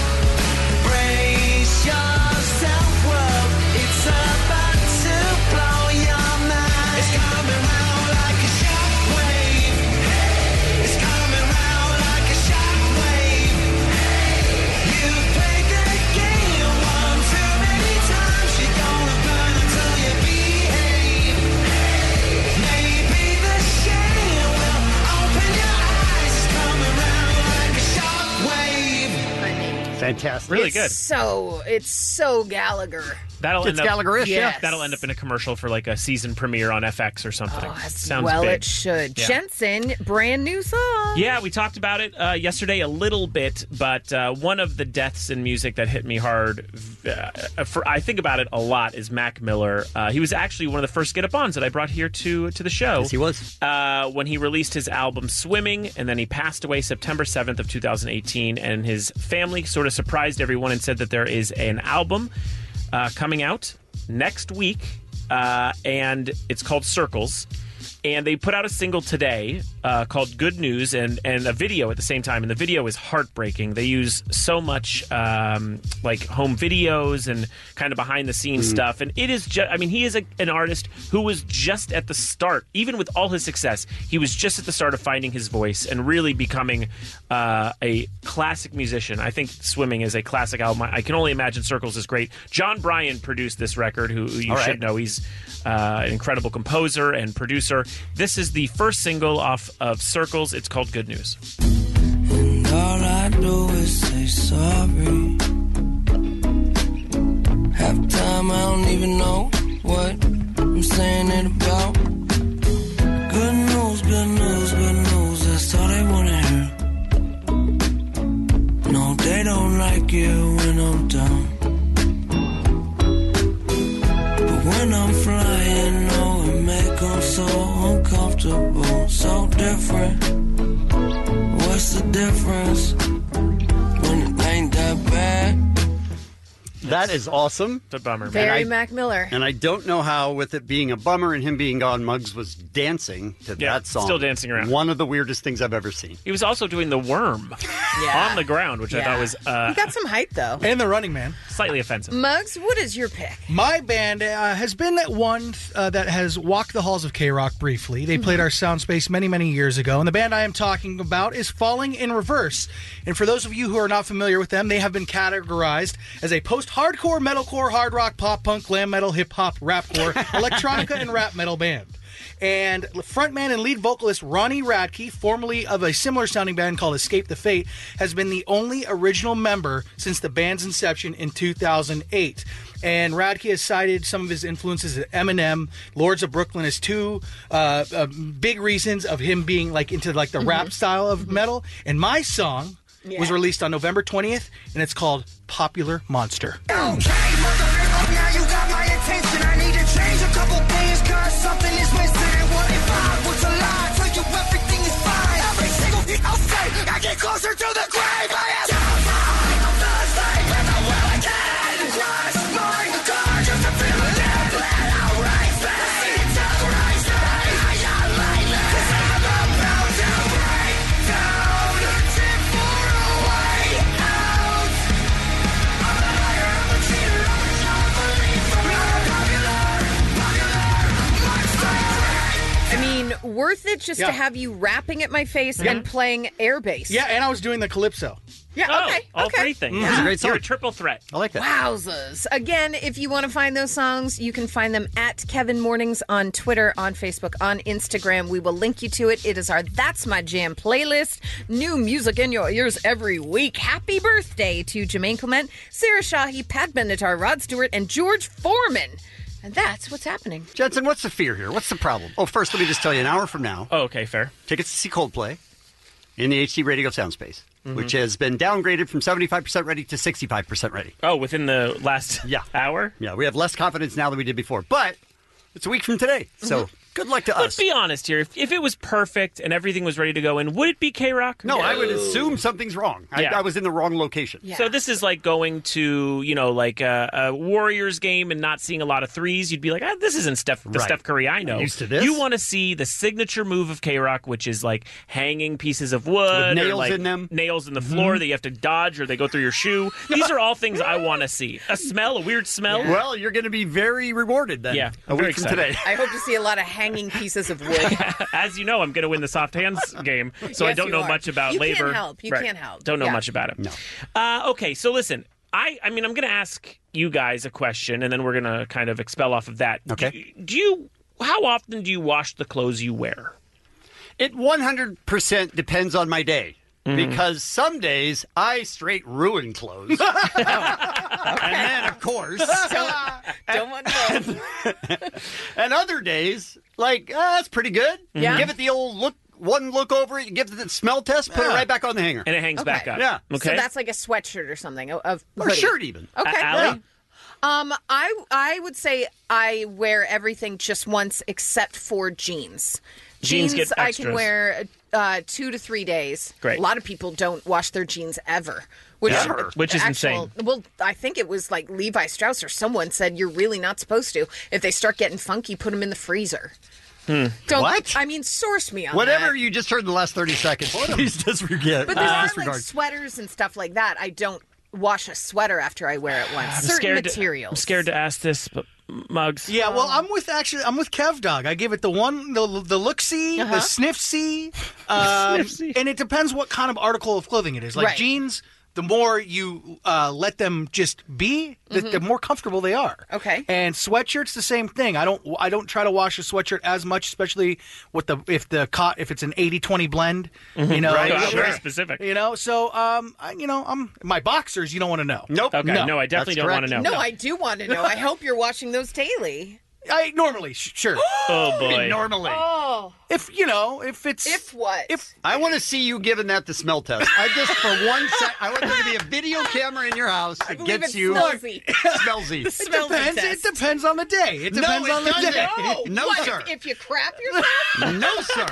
Brace yourself, world. It's about to blow your mind. It's coming round like a shockwave. It's coming round like a shockwave. You've played the game one too many times. You're gonna burn until you behave. Maybe the shame will open your eyes. It's coming round like a shockwave. Fantastic. Really It's good. So, it's so Gallagher. That'll It's end up, Gallagher-ish, yeah. Yes. That'll end up in a commercial for like a season premiere on F X or something. Sounds well, big. it should. Yeah. Jensen, brand new song. Yeah, we talked about it uh, yesterday a little bit, but uh, one of the deaths in music that hit me hard, uh, for, I think about it a lot, is Mac Miller. Uh, he was actually one of the first Get Up Ons that I brought here to to the show. Yes, he was. Uh, when he released his album Swimming, and then he passed away September seventh of two thousand eighteen, and his family sort of surprised everyone and said that there is an album uh, coming out next week, uh, and it's called Circles. And they put out a single today uh, called Good News and, and a video at the same time. And the video is heartbreaking. They use so much um, like home videos and kind of behind the scenes Mm. stuff. And it is just, I mean, he is a, an artist who was just at the start, even with all his success, he was just at the start of finding his voice and really becoming uh, a classic musician. I think Swimming is a classic album. I can only imagine Circles is great. John Bryan produced this record, who, who you All should right. know. He's uh, an incredible composer and producer. This is the first single off of Circles. It's called Good News. And all I do is say sorry. Half time I don't even know what I'm saying it about. Good news, good news, good news. That's all they wanna hear. No, they don't like it when I'm down. But when I'm flying, oh, it make 'em so uncomfortable, so different. What's the difference when it ain't that bad? That is awesome. It's a bummer, Very and I, Mac Miller. and I don't know how, with it being a bummer and him being gone, Muggs was dancing to Yeah, that song. still dancing around. One of the weirdest things I've ever seen. He was also doing the worm Yeah. on the ground, which I Yeah. thought was uh, You got some height, though. And the Running Man. slightly offensive. Muggs, what is your pick? My band uh, has been that one uh, that has walked the halls of K-Rock briefly. They played our sound space many, many years ago. And the band I am talking about is Falling in Reverse. And for those of you who are not familiar with them, they have been categorized as a post-hardcore, metalcore, hard rock, pop punk, glam metal, hip-hop, rapcore, electronica, and rap metal band. And frontman and lead vocalist Ronnie Radke, formerly of a similar sounding band called Escape the Fate, has been the only original member since the band's inception in two thousand eight. And Radke has cited some of his influences at Eminem, Lords of Brooklyn as two uh, uh, big reasons of him being like into like the rap style of metal. And my song yeah. was released on November twentieth, and it's called Popular Monster. Okay, motherfucker, now you got my attention. I need to change a couple things, cause something is missing. What if I was a lie? Tell you everything is fine. Every single thing I'll say, I get closer to the grave. I am terrified of the slave, and I will again. Crush my car just to feel it dead. Let out right face. Terrorize me. I am lately. Cause I'm about to break down. Tip for a way out. I'm a liar, I'm a cheater, I'm a non-believer. I'm a popular, popular monster. I mean, worth it just Yeah. to have you rapping at my face Yeah. and playing air bass. Yeah, and I was doing the calypso. Yeah, Oh, okay. all okay. three things. Mm, Yeah. it's a great song. You're a triple threat. I like that. Wowzers. Again, if you want to find those songs, you can find them at Kevin Mornings on Twitter, on Facebook, on Instagram. We will link you to it. It is our That's My Jam playlist. New music in your ears every week. Happy birthday to Jermaine Clement, Sarah Shahi, Pat Benatar, Rod Stewart, and George Foreman. And that's what's happening. Jensen, what's the fear here? What's the problem? Oh, first, let me just tell you, an hour from now. Oh, okay, fair. Tickets to see Coldplay in the H D Radio Soundspace, Mhm. which has been downgraded from seventy-five percent ready to sixty-five percent ready. Oh, within the last yeah. hour? Yeah, we have less confidence now than we did before. But it's a week from today, so Mhm. good luck to Let's us. be honest here. If, if it was perfect and everything was ready to go in, would it be K-Rock? No, I would assume something's wrong. I, Yeah. I was in the wrong location. So this is like going to, you know, like a, a Warriors game and not seeing a lot of threes. You'd be like, ah, this isn't Steph, the Right. Steph Curry I know. I'm used to this. You want to see the signature move of K-Rock, which is like hanging pieces of wood. With or nails like in them. Nails in the floor Mhm. that you have to dodge or they go through your shoe. These are all things I want to see. A smell, a weird smell. Well, you're going to be very rewarded then. Yeah, a I'm very week from excited. today. I hope to see a lot of hanging pieces of wood. As you know, I'm going to win the soft hands game, so I Yes, don't you know are. much about You can't labor. help. You Right. can't help. Don't know Yeah. much about it. No. Uh, okay, so listen, I, I mean, I'm going to ask you guys a question, and then we're going to kind of expel off of that. Okay. Do, do you? How often do you wash the clothes you wear? It one hundred percent depends on my day. Mhm. Because some days I straight ruin clothes. And then, of course. Don't, don't want to know. And other days, like, uh, that's pretty good. Yeah. Give it the old look, one look over it, give it the smell test, put it Yeah. right back on the hanger. And it hangs Okay. back up. Yeah. Okay. So that's like a sweatshirt or something. Of, of Or a hoodie. shirt even. Okay. A- Allie? Um, I I would say I wear everything just once except for jeans. Jeans get I extras. can wear uh, two to three days. Great. A lot of people don't wash their jeans ever. Which, Ever. Which is insane. Well, I think it was like Levi Strauss or someone said you're really not supposed to. If they start getting funky, put them in the freezer. Hmm. Don't, What? I mean, source me on Whatever that. you just heard in the last thirty seconds, please disregard. But there please are like disregard. sweaters and stuff like that. I don't wash a sweater after I wear it once. I'm Certain scared materials. To, I'm scared to ask this, but Muggs. Yeah, well, I'm with actually. I'm with Kev Dog. I give it the one, the the look see, Uh-huh. the sniff see, um, Sniff-see. and it depends what kind of article of clothing it is. Like Right. jeans, the more you uh, let them just be, the, the more comfortable they are. Okay. And sweatshirts, the same thing. I don't. I don't try to wash a sweatshirt as much, especially with the if the cot if it's an eighty twenty blend. You know, Right, I- wow, very specific. You know, so um, I, you know, I'm my boxers. You don't want to know. Nope. Okay, No. no, I definitely That's don't want to know. No, I do want to know. I hope you're washing those daily. I normally sh- sure. Oh boy. Normally. Oh. If you know, if it's If what? if I want to see you giving that the smell test. I just, for one sec, I want there to be a video camera in your house that believe gets it's you smellsy. smellsy. The It smells depends. test. It depends on the day. It No, depends it on the doesn't. day. No, No, what, sir. If, if you crap yourself? No, sir.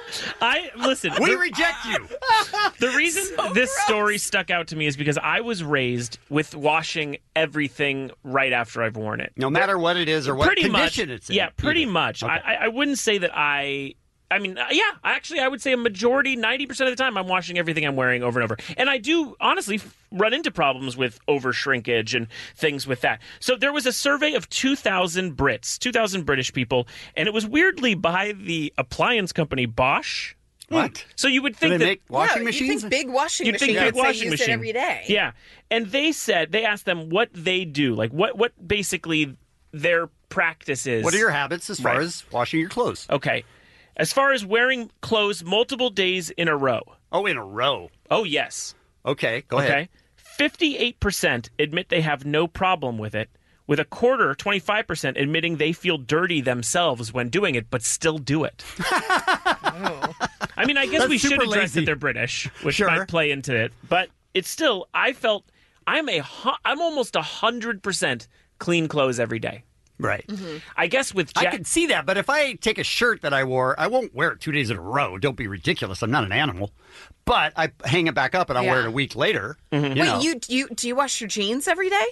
I listen. We the- reject you. The reason this story stuck out to me is because I was raised with washing everything right after I've worn it. No matter what it is or what pretty condition much, it's in. Yeah, pretty either. much. Okay. I, I I wouldn't say that I. I mean, uh, yeah, actually, I would say a majority, ninety percent of the time, I'm washing everything I'm wearing over and over. And I do, honestly, f- run into problems with over shrinkage and things with that. So there was a survey of two thousand Brits, two thousand British people, and it was weirdly by the appliance company Bosch. What? So you would Do think they that make washing yeah, machines? You think big washing You'd think machines big would say washing use machine. it every day. Yeah. And they said, they asked them what they do, like what, what basically their practice is. What are your habits as far Right. as washing your clothes? Okay. As far as wearing clothes multiple days in a row. Oh, in a row. Oh, yes. Okay, go okay. ahead. fifty-eight percent admit they have no problem with it, with a quarter, twenty-five percent, admitting they feel dirty themselves when doing it, but still do it. I mean, I guess That's we should super address lazy. that they're British, which Sure. might play into it. But it's still, I felt, I'm a, hu- I'm almost one hundred percent clean clothes every day. Right. I guess with I Jack... can see that, but if I take a shirt that I wore, I won't wear it two days in a row. Don't be ridiculous. I'm not an animal. But I hang it back up and I'll wear Yeah. it a week later. You Wait, know. you do you do you wash your jeans every day?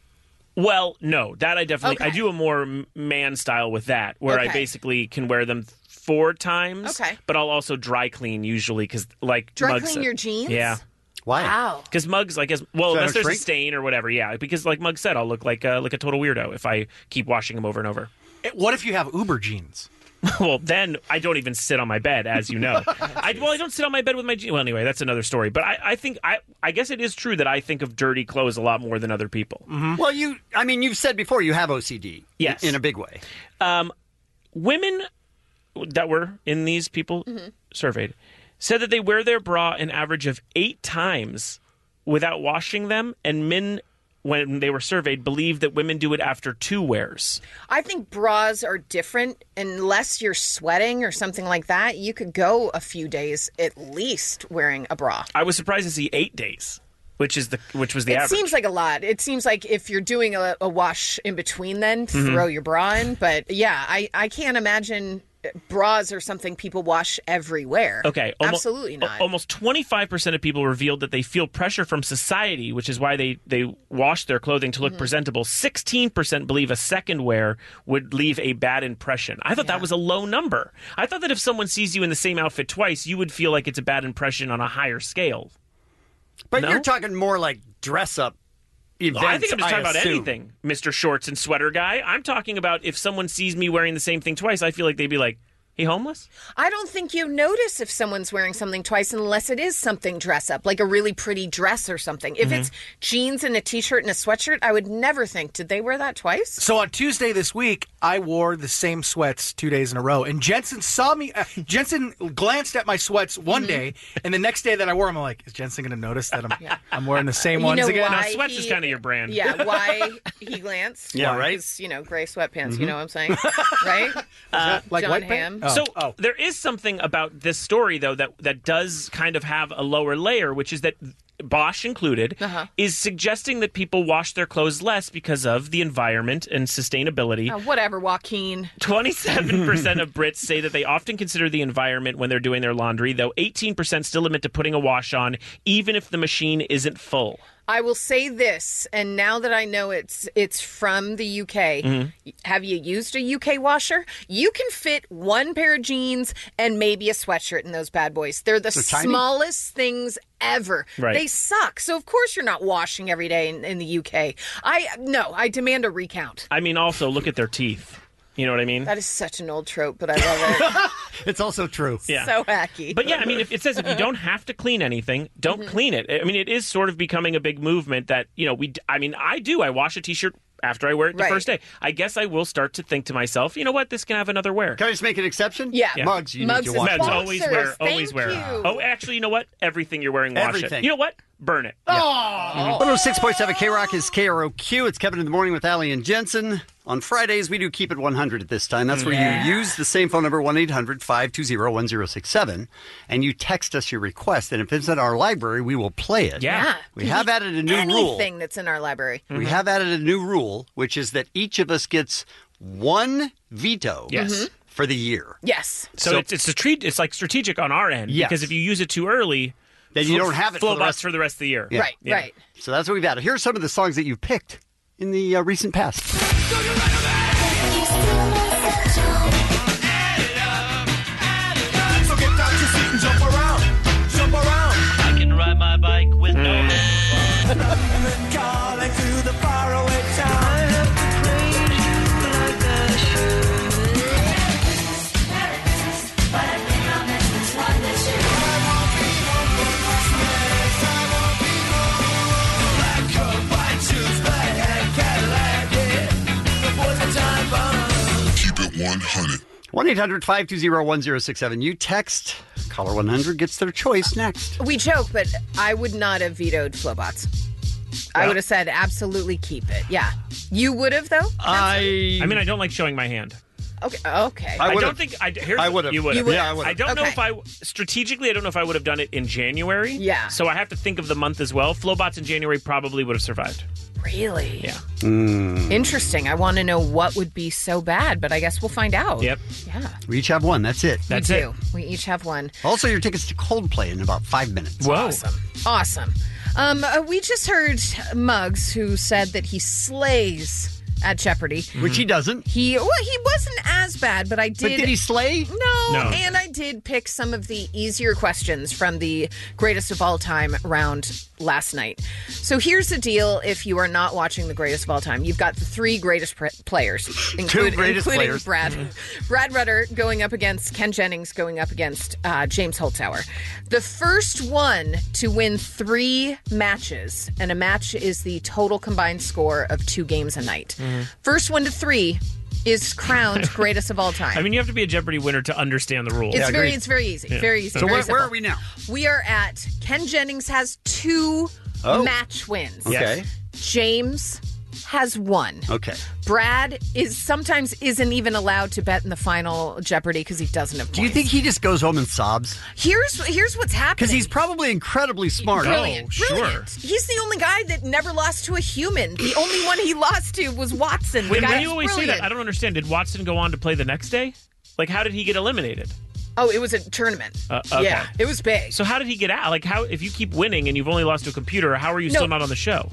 Well, no, that I definitely, I Okay. do a more m- man style with that, where I Okay. basically can wear them four times. Okay. But I'll also dry clean usually because, like, Dry Muggs clean said- your jeans? Yeah. Why? Wow. Because Muggs, I guess, well, So unless it'll there's shrink? a stain or whatever, yeah. Because, like Muggs said, I'll look like a, like a total weirdo if I keep washing them over and over. What if you have Uber jeans? Well, then I don't even sit on my bed, as you know. I, well, I don't sit on my bed with my jeans. Well, anyway, that's another story. But I, I think, I, I guess it is true that I think of dirty clothes a lot more than other people. Well, you, I mean, you've said before you have O C D. Yes. In a big way. Um, women that were in these people surveyed said that they wear their bra an average of eight times without washing them, and men, when they were surveyed, believed that women do it after two wears. I think bras are different. Unless you're sweating or something like that, you could go a few days at least wearing a bra. I was surprised to see eight days, which is the which was the it average. seems like a lot. It seems like if you're doing a, a wash in between, then Mhm. throw your bra in. But yeah, I, I can't imagine bras are something people wash everywhere. Okay, almo- absolutely not. al- Almost twenty-five percent of people revealed that they feel pressure from society, which is why they, they wash their clothing to look Mhm. presentable. sixteen percent believe a second wear would leave a bad impression. I thought that was a low number. I thought that if someone sees you in the same outfit twice, you would feel like it's a bad impression on a higher scale. But No? you're talking more like dress up events. I think I'm just talking about assume. anything, Mister Shorts and Sweater Guy. I'm talking about if someone sees me wearing the same thing twice, I feel like they'd be like, he homeless? I don't think you notice if someone's wearing something twice unless it is something dress up, like a really pretty dress or something. If Mhm. it's jeans and a t-shirt and a sweatshirt, I would never think, did they wear that twice? So on Tuesday this week, I wore the same sweats two days in a row, and Jensen saw me. Uh, Jensen glanced at my sweats one day, and the next day that I wore them, I'm like, "Is Jensen going to notice that I'm I'm wearing the same You ones know again?" why Now, sweats is he- kind of your brand. Yeah, why he glanced? Yeah, right. Because, you know, gray sweatpants, Mhm. you know what I'm saying? Right? Uh, like John white Hamm. pants? So Oh. there is something about this story, though, that that does kind of have a lower layer, which is that Bosch included Uh-huh. is suggesting that people wash their clothes less because of the environment and sustainability. Uh, whatever, Joaquin. twenty-seven percent of Brits say that they often consider the environment when they're doing their laundry, though eighteen percent still admit to putting a wash on, even if the machine isn't full. I will say this, and now that I know it's it's from the U K, Mhm. have you used a U K washer? You can fit one pair of jeans and maybe a sweatshirt in those bad boys. They're the They're tiny? smallest things ever. Right. They suck. So of course you're not washing every day in, in the U K. I no, I demand a recount. I mean, also, look at their teeth. You know what I mean? That is such an old trope, but I love It's also true. it. Yeah. So hacky. But yeah, I mean, if it says if you don't have to clean anything, don't Mhm. clean it. I mean, it is sort of becoming a big movement that, you know, we, d- I mean, I do. I wash a t-shirt after I wear it the Right. first day. I guess I will start to think to myself, you know what, this can have another wear. Can I just make an exception? Yeah. Mugs, you Mugs need is to wash. Mugs, sponsors. always wear, always Thank wear. you. Oh, actually, you know what? Everything you're wearing, wash Everything. it. You know what? Burn it. Oh. one oh six point seven K-Rock is K R O Q. It's Kevin in the Morning with Ali and Jensen. On Fridays, we do Keep It one hundred at this time. That's where Yeah. you use the same phone number, one eight hundred five two zero one zero six seven, and you text us your request. And if it's in our library, we will play it. Yeah. We have added a new rule. Anything that's in our library. We have added a new rule, which is that each of us gets one veto Yes. Mhm. for the year. Yes. So, So- it's it's a treat. It's like strategic on our end Yes. because if you use it too early, Then you don't have it for flow the bots rest- for the rest of the year. Yeah. Right, Yeah. right. So that's what we've added. Here are some of the songs that you picked in the uh, recent past. So get out your seat and jump around, jump around. I can ride my bike with no Calling to the faraway town. I have to praise you like I should. But I think I'll miss this one this year. I won't be home for Christmas. I won't be home. Black coat, white shoes, black hat, Cadillac, yeah. The boys are time bombs. Keep it one hundred. one eight hundred five two zero one zero six seven. You text. Caller one hundred gets their choice next. We joke, but I would not have vetoed Flowbots. I would have said absolutely keep it. Yeah. You would have, though? I I mean, I don't like showing my hand. Okay. Okay. I, don't think I. Here's, I would've. You would You have. would've. Yeah, I would've. I don't know Okay. if I strategically. I don't know if I would have done it in January. Yeah. So I have to think of the month as well. Flowbots in January probably would have survived. Really? Yeah. Interesting. I want to know what would be so bad, but I guess we'll find out. Yep. Yeah. We each have one. That's it. we do. We each have one. Also, your tickets to Coldplay in about five minutes. Awesome. Awesome. Um, uh, we just heard Muggs, who said that he slays at Jeopardy. Which he doesn't. He well, he wasn't as bad, but I did. But did he slay? No, No. and I did pick some of the easier questions from the greatest of all time round last night. So here's the deal: if you are not watching the greatest of all time, you've got the three greatest pr- players, include- greatest including players. Brad, Brad Rutter going up against Ken Jennings, going up against uh, James Holzhauer. The first one to win three matches, and a match is the total combined score of two games a night. First one to three is crowned greatest of all time. I mean, you have to be a Jeopardy winner to understand the rules. It's very, it's very easy. Yeah. Very easy. So very where- where simple. are we now? We are at Ken Jennings has two Oh. match wins. Okay. James has one. Okay. Brad is sometimes isn't even allowed to bet in the final Jeopardy because he doesn't have. Do you think he just goes home and sobs? Here's here's what's happening. Because he's probably incredibly smart. Brilliant, Oh, brilliant. He's the only guy that never lost to a human. The only one he lost to was Watson. The When, when guy's you always say brilliant. that, I don't understand. Did Watson go on to play the next day? Like, how did he get eliminated? Oh, it was a tournament. Uh, okay. Yeah, it was big. So how did he get out? Like, how if you keep winning and you've only lost to a computer, how are you No. still not on the show?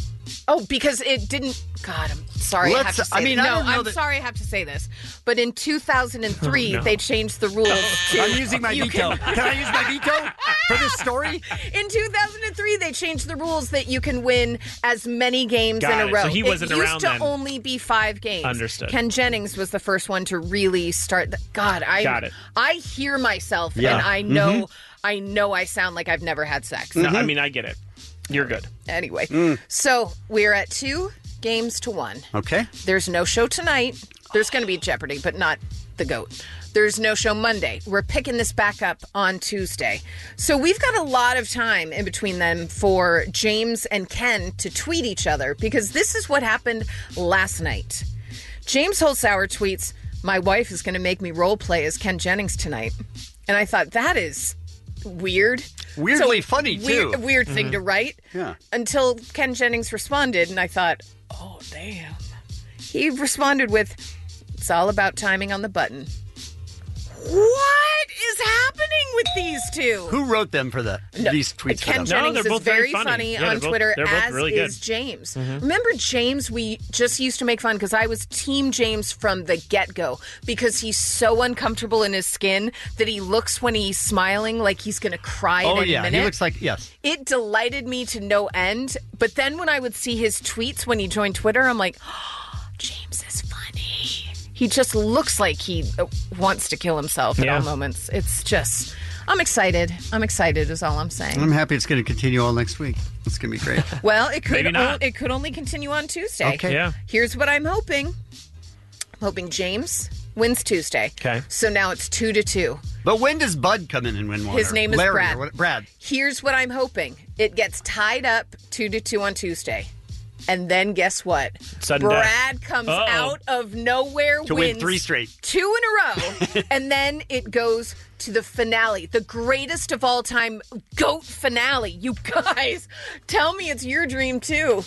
Oh, because it didn't. God, I'm sorry. I have Let's- to say I mean, this. I no, don't know I'm that- sorry. I have to say this. But in two thousand three, Oh, no. they changed the rules. to, I'm using my you veto. Can I use my veto for this story? In two thousand three, they changed the rules that you can win as many games Got in a it. row. So he wasn't it used around to then. only be five games. Understood. Ken Jennings was the first one to really start. The, God, I Got it. I hear myself, Yeah. and I know Mhm. I know I sound like I've never had sex. No, I mean I get it. You're good. Anyway, Mm. so we're at two games to one. Okay. There's no show tonight. There's going to be Jeopardy, but not the GOAT. There's no show Monday. We're picking this back up on Tuesday. So we've got a lot of time in between them for James and Ken to tweet each other because this is what happened last night. James Holzhauer tweets, "My wife is going to make me role play as Ken Jennings tonight." And I thought, that is weird. Weirdly funny, too. Weird, weird thing Mhm. to write. Yeah. Until Ken Jennings responded, and I thought, oh, damn. He responded with, "It's all about timing on the button." What is happening with these two? Who wrote them for the No, these tweets? Ken for them? Jennings is very funny, Yeah, they're on both- Twitter, they're both as really good. is James. Mm-hmm. Remember James? We just used to make fun because I was Team James from the get-go because he's so uncomfortable in his skin that he looks when he's smiling like he's going to cry Oh in any yeah, minute. he looks like yes. It delighted me to no end. But then when I would see his tweets when he joined Twitter, I'm like, oh, James is funny. He just looks like he uh, wants to kill himself at Yeah. all moments. It's just, I'm excited. I'm excited is all I'm saying. I'm happy it's going to continue all next week. It's going to be great. Well, it could Maybe not. o- it could only continue on Tuesday. Okay. Yeah. Here's what I'm hoping. I'm hoping James wins Tuesday. Okay. So now it's two to two. But when does Bud come in and win one? His Or name is Larry Brad. Or what, Brad. Here's what I'm hoping. It gets tied up two to two on Tuesday. And then guess what? Sudden death. Brad comes Uh-oh. out of nowhere, To win wins three straight. two in a row, and then it goes to the finale, the greatest of all time GOAT finale. You guys, tell me it's your dream too.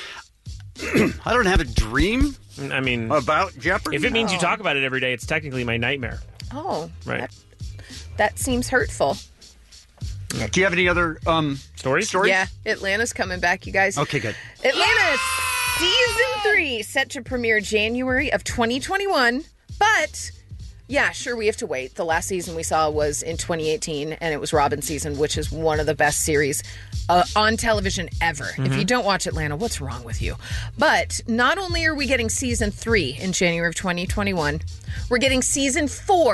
I don't have a dream. I mean, about Jeopardy. If it means you Oh. talk about it every day, it's technically my nightmare. Oh, Right. That, that seems hurtful. Do you have any other um, stories? Stories? Yeah, Atlanta's coming back, you guys. Okay, good. Atlanta season three set to premiere January of twenty twenty-one, but yeah, sure, we have to wait. The last season we saw was in twenty eighteen, and it was Robin's season, which is one of the best series uh, on television ever. If Mhm. you don't watch Atlanta, what's wrong with you? But not only are we getting season three in January of twenty twenty-one, we're getting season four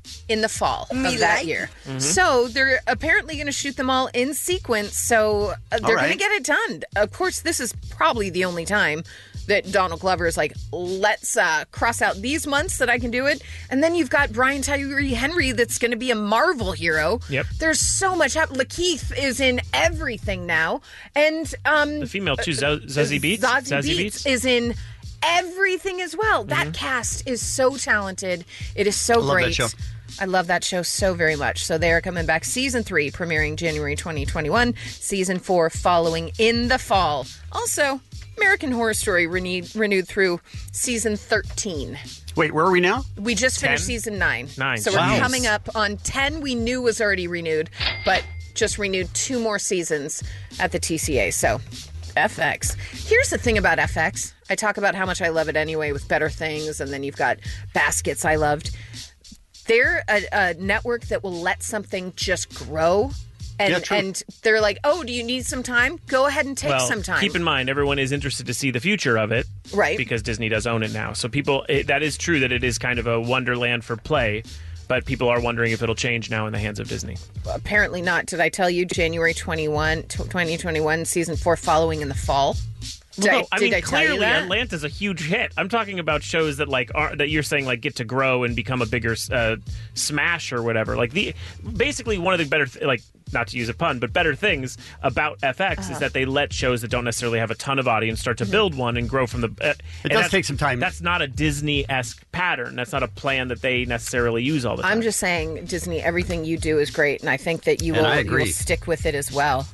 in the fall Me of that like. year. Mhm. So they're apparently going to shoot them all in sequence. So uh, they're All going right. to get it done. Of course, this is probably the only time that Donald Glover is like, let's uh, cross out these months that I can do it. And then you've got Brian Tyree Henry that's going to be a Marvel hero. Yep. There's so much. hap- Lakeith is in everything now. And um, The female too, Zo- Zazie Beetz? Zazie, Zazie Beetz, Beetz? is in everything as well. That cast is so talented. It is so I love that great. show. I love that show so very much. So they are coming back. Season three premiering January twenty twenty-one. Season four following in the fall. Also, American Horror Story renewed, renewed through season thirteen. Wait, where are we now? We just finished ten? season nine. Nine. So we're Wow. coming up on ten. We knew was already renewed, but just renewed two more seasons at the T C A. So F X. Here's the thing about F X. I talk about how much I love it anyway with Better Things, and then you've got Baskets I loved. They're a, a network that will let something just grow. And, Yeah, true. and they're like, oh, do you need some time? Go ahead and take well, some time. keep in mind, everyone is interested to see the future of it. Right. Because Disney does own it now. So people, it, that is true that it is kind of a wonderland for play, but people are wondering if it'll change now in the hands of Disney. Apparently not. Did I tell you January twenty-first, twenty twenty-one, season four following in the fall? Did, Well, I, no, I did mean, I tell you clearly that? Atlanta's a huge hit. I'm talking about shows that like are that you're saying like get to grow and become a bigger uh, smash or whatever. Like the basically one of the better th- like not to use a pun, but better things about F X Uh-huh. is that they let shows that don't necessarily have a ton of audience start to Mm-hmm. build one and grow from the. Uh, It and does that's- take some time. That's not a Disney-esque pattern. That's not a plan that they necessarily use all the time. I'm just saying, Disney, everything you do is great, and I think that you And will, I you will agree. stick with it as well.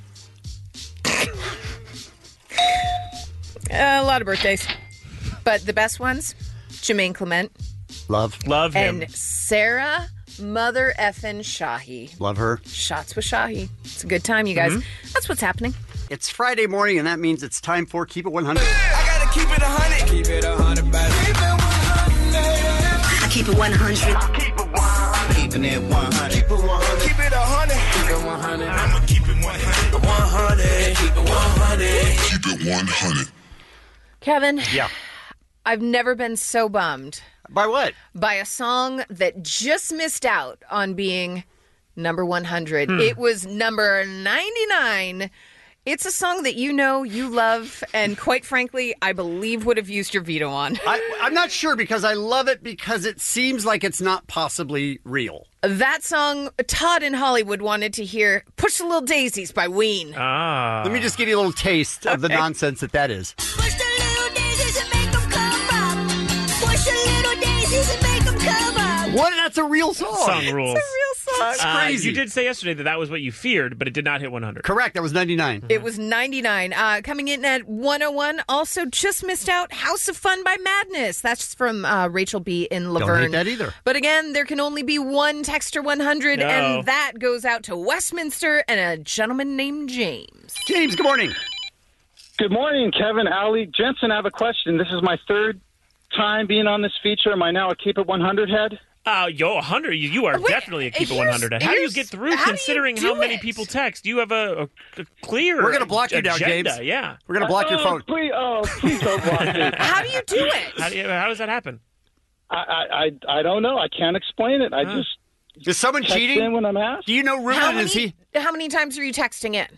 A lot of birthdays. But the best ones, Jermaine Clement. Love. Love And Sarah Mother Effin Shahi. Love her. Shots with Shahi. It's a good time, you guys. Mhm. That's what's happening. It's Friday morning, and that means it's time for Keep It one hundred. I gotta keep it a hundred. Keep it a hundred, baby. Keep it one hundred. I keep it one hundred. I keep it one hundred. Keeping it one hundred. Keep it one hundred. Keep it a hundred. Keep it one hundred. I'ma keep it one hundred. one hundred. Keep it one hundred. Keep it one hundred. Kevin. Yeah. I've never been so bummed. By what? By a song that just missed out on being number one hundred. Hmm. It was number ninety-nine. It's a song that you know, you love, and quite frankly, I believe would have used your veto on. I, I'm not sure because I love it because it seems like it's not possibly real. That song, Todd in Hollywood wanted to hear Push the Little Daisies by Ween. Ah. Let me just give you a little taste of the Okay. nonsense that that is. Push the little daisies and make them come up. Push the little daisies and make them come up. What? That's a real song. Song rules. It's a real song. It's Uh, crazy. you did say yesterday that that was what you feared, but it did not hit one hundred. Correct. That was ninety-nine. It was ninety-nine. Uh, coming in at one oh one, also just missed out, House of Fun by Madness. That's from uh, Rachel B. in Laverne. hate that either. But again, there can only be one Texter one hundred, No. and that goes out to Westminster and a gentleman named James. James, good morning. Good morning, Kevin, Allie. Jensen, I have a question. This is my third time being on this feature. Am I now a Keep It one hundred head? Uh, yo, one hundred. You, you are definitely a Keep It one hundred. How do you here's- get through how do you considering do how many it? people text? You have a, a, a clear We're gonna block you now, agenda. James. Yeah. We're gonna block your Oh, phone. Please, oh, please don't block me. How do you do it? How, do you, how does that happen? I, I, I, I don't know. I can't explain it. I just is someone text cheating in when I'm asked. Do you know Ruben? How and many, Is he? how many times are you texting in?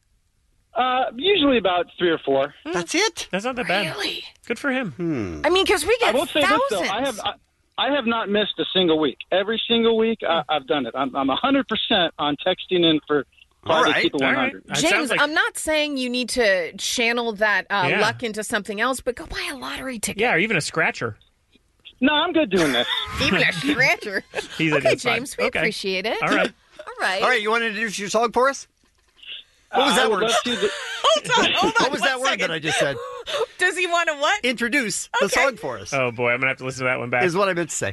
Uh, usually about three or four. That's it. That's not that bad. Really? Good for him. Hmm. I mean, because we I get will say thousands. this though. I have. I, I have not missed a single week. Every single week, I, I've done it. I'm, I'm one hundred percent on texting in for Friday right, Keep It all one right. hundred. That sounds James, like- I'm not saying you need to channel that uh, Yeah. luck into something else, but go buy a lottery ticket. Yeah, or even a scratcher. No, I'm good doing this. Even a scratcher. He's a- okay, it's fine. James, we Okay. appreciate it. All right. All right. All right, you want to introduce your song for us? What was Uh, I that would word? love to do- Hold on, hold on. What was one that word second. that I just said? Does he want to what? Introduce the Okay. song for us. Oh boy, I'm gonna have to listen to that one back. Is what I meant to say.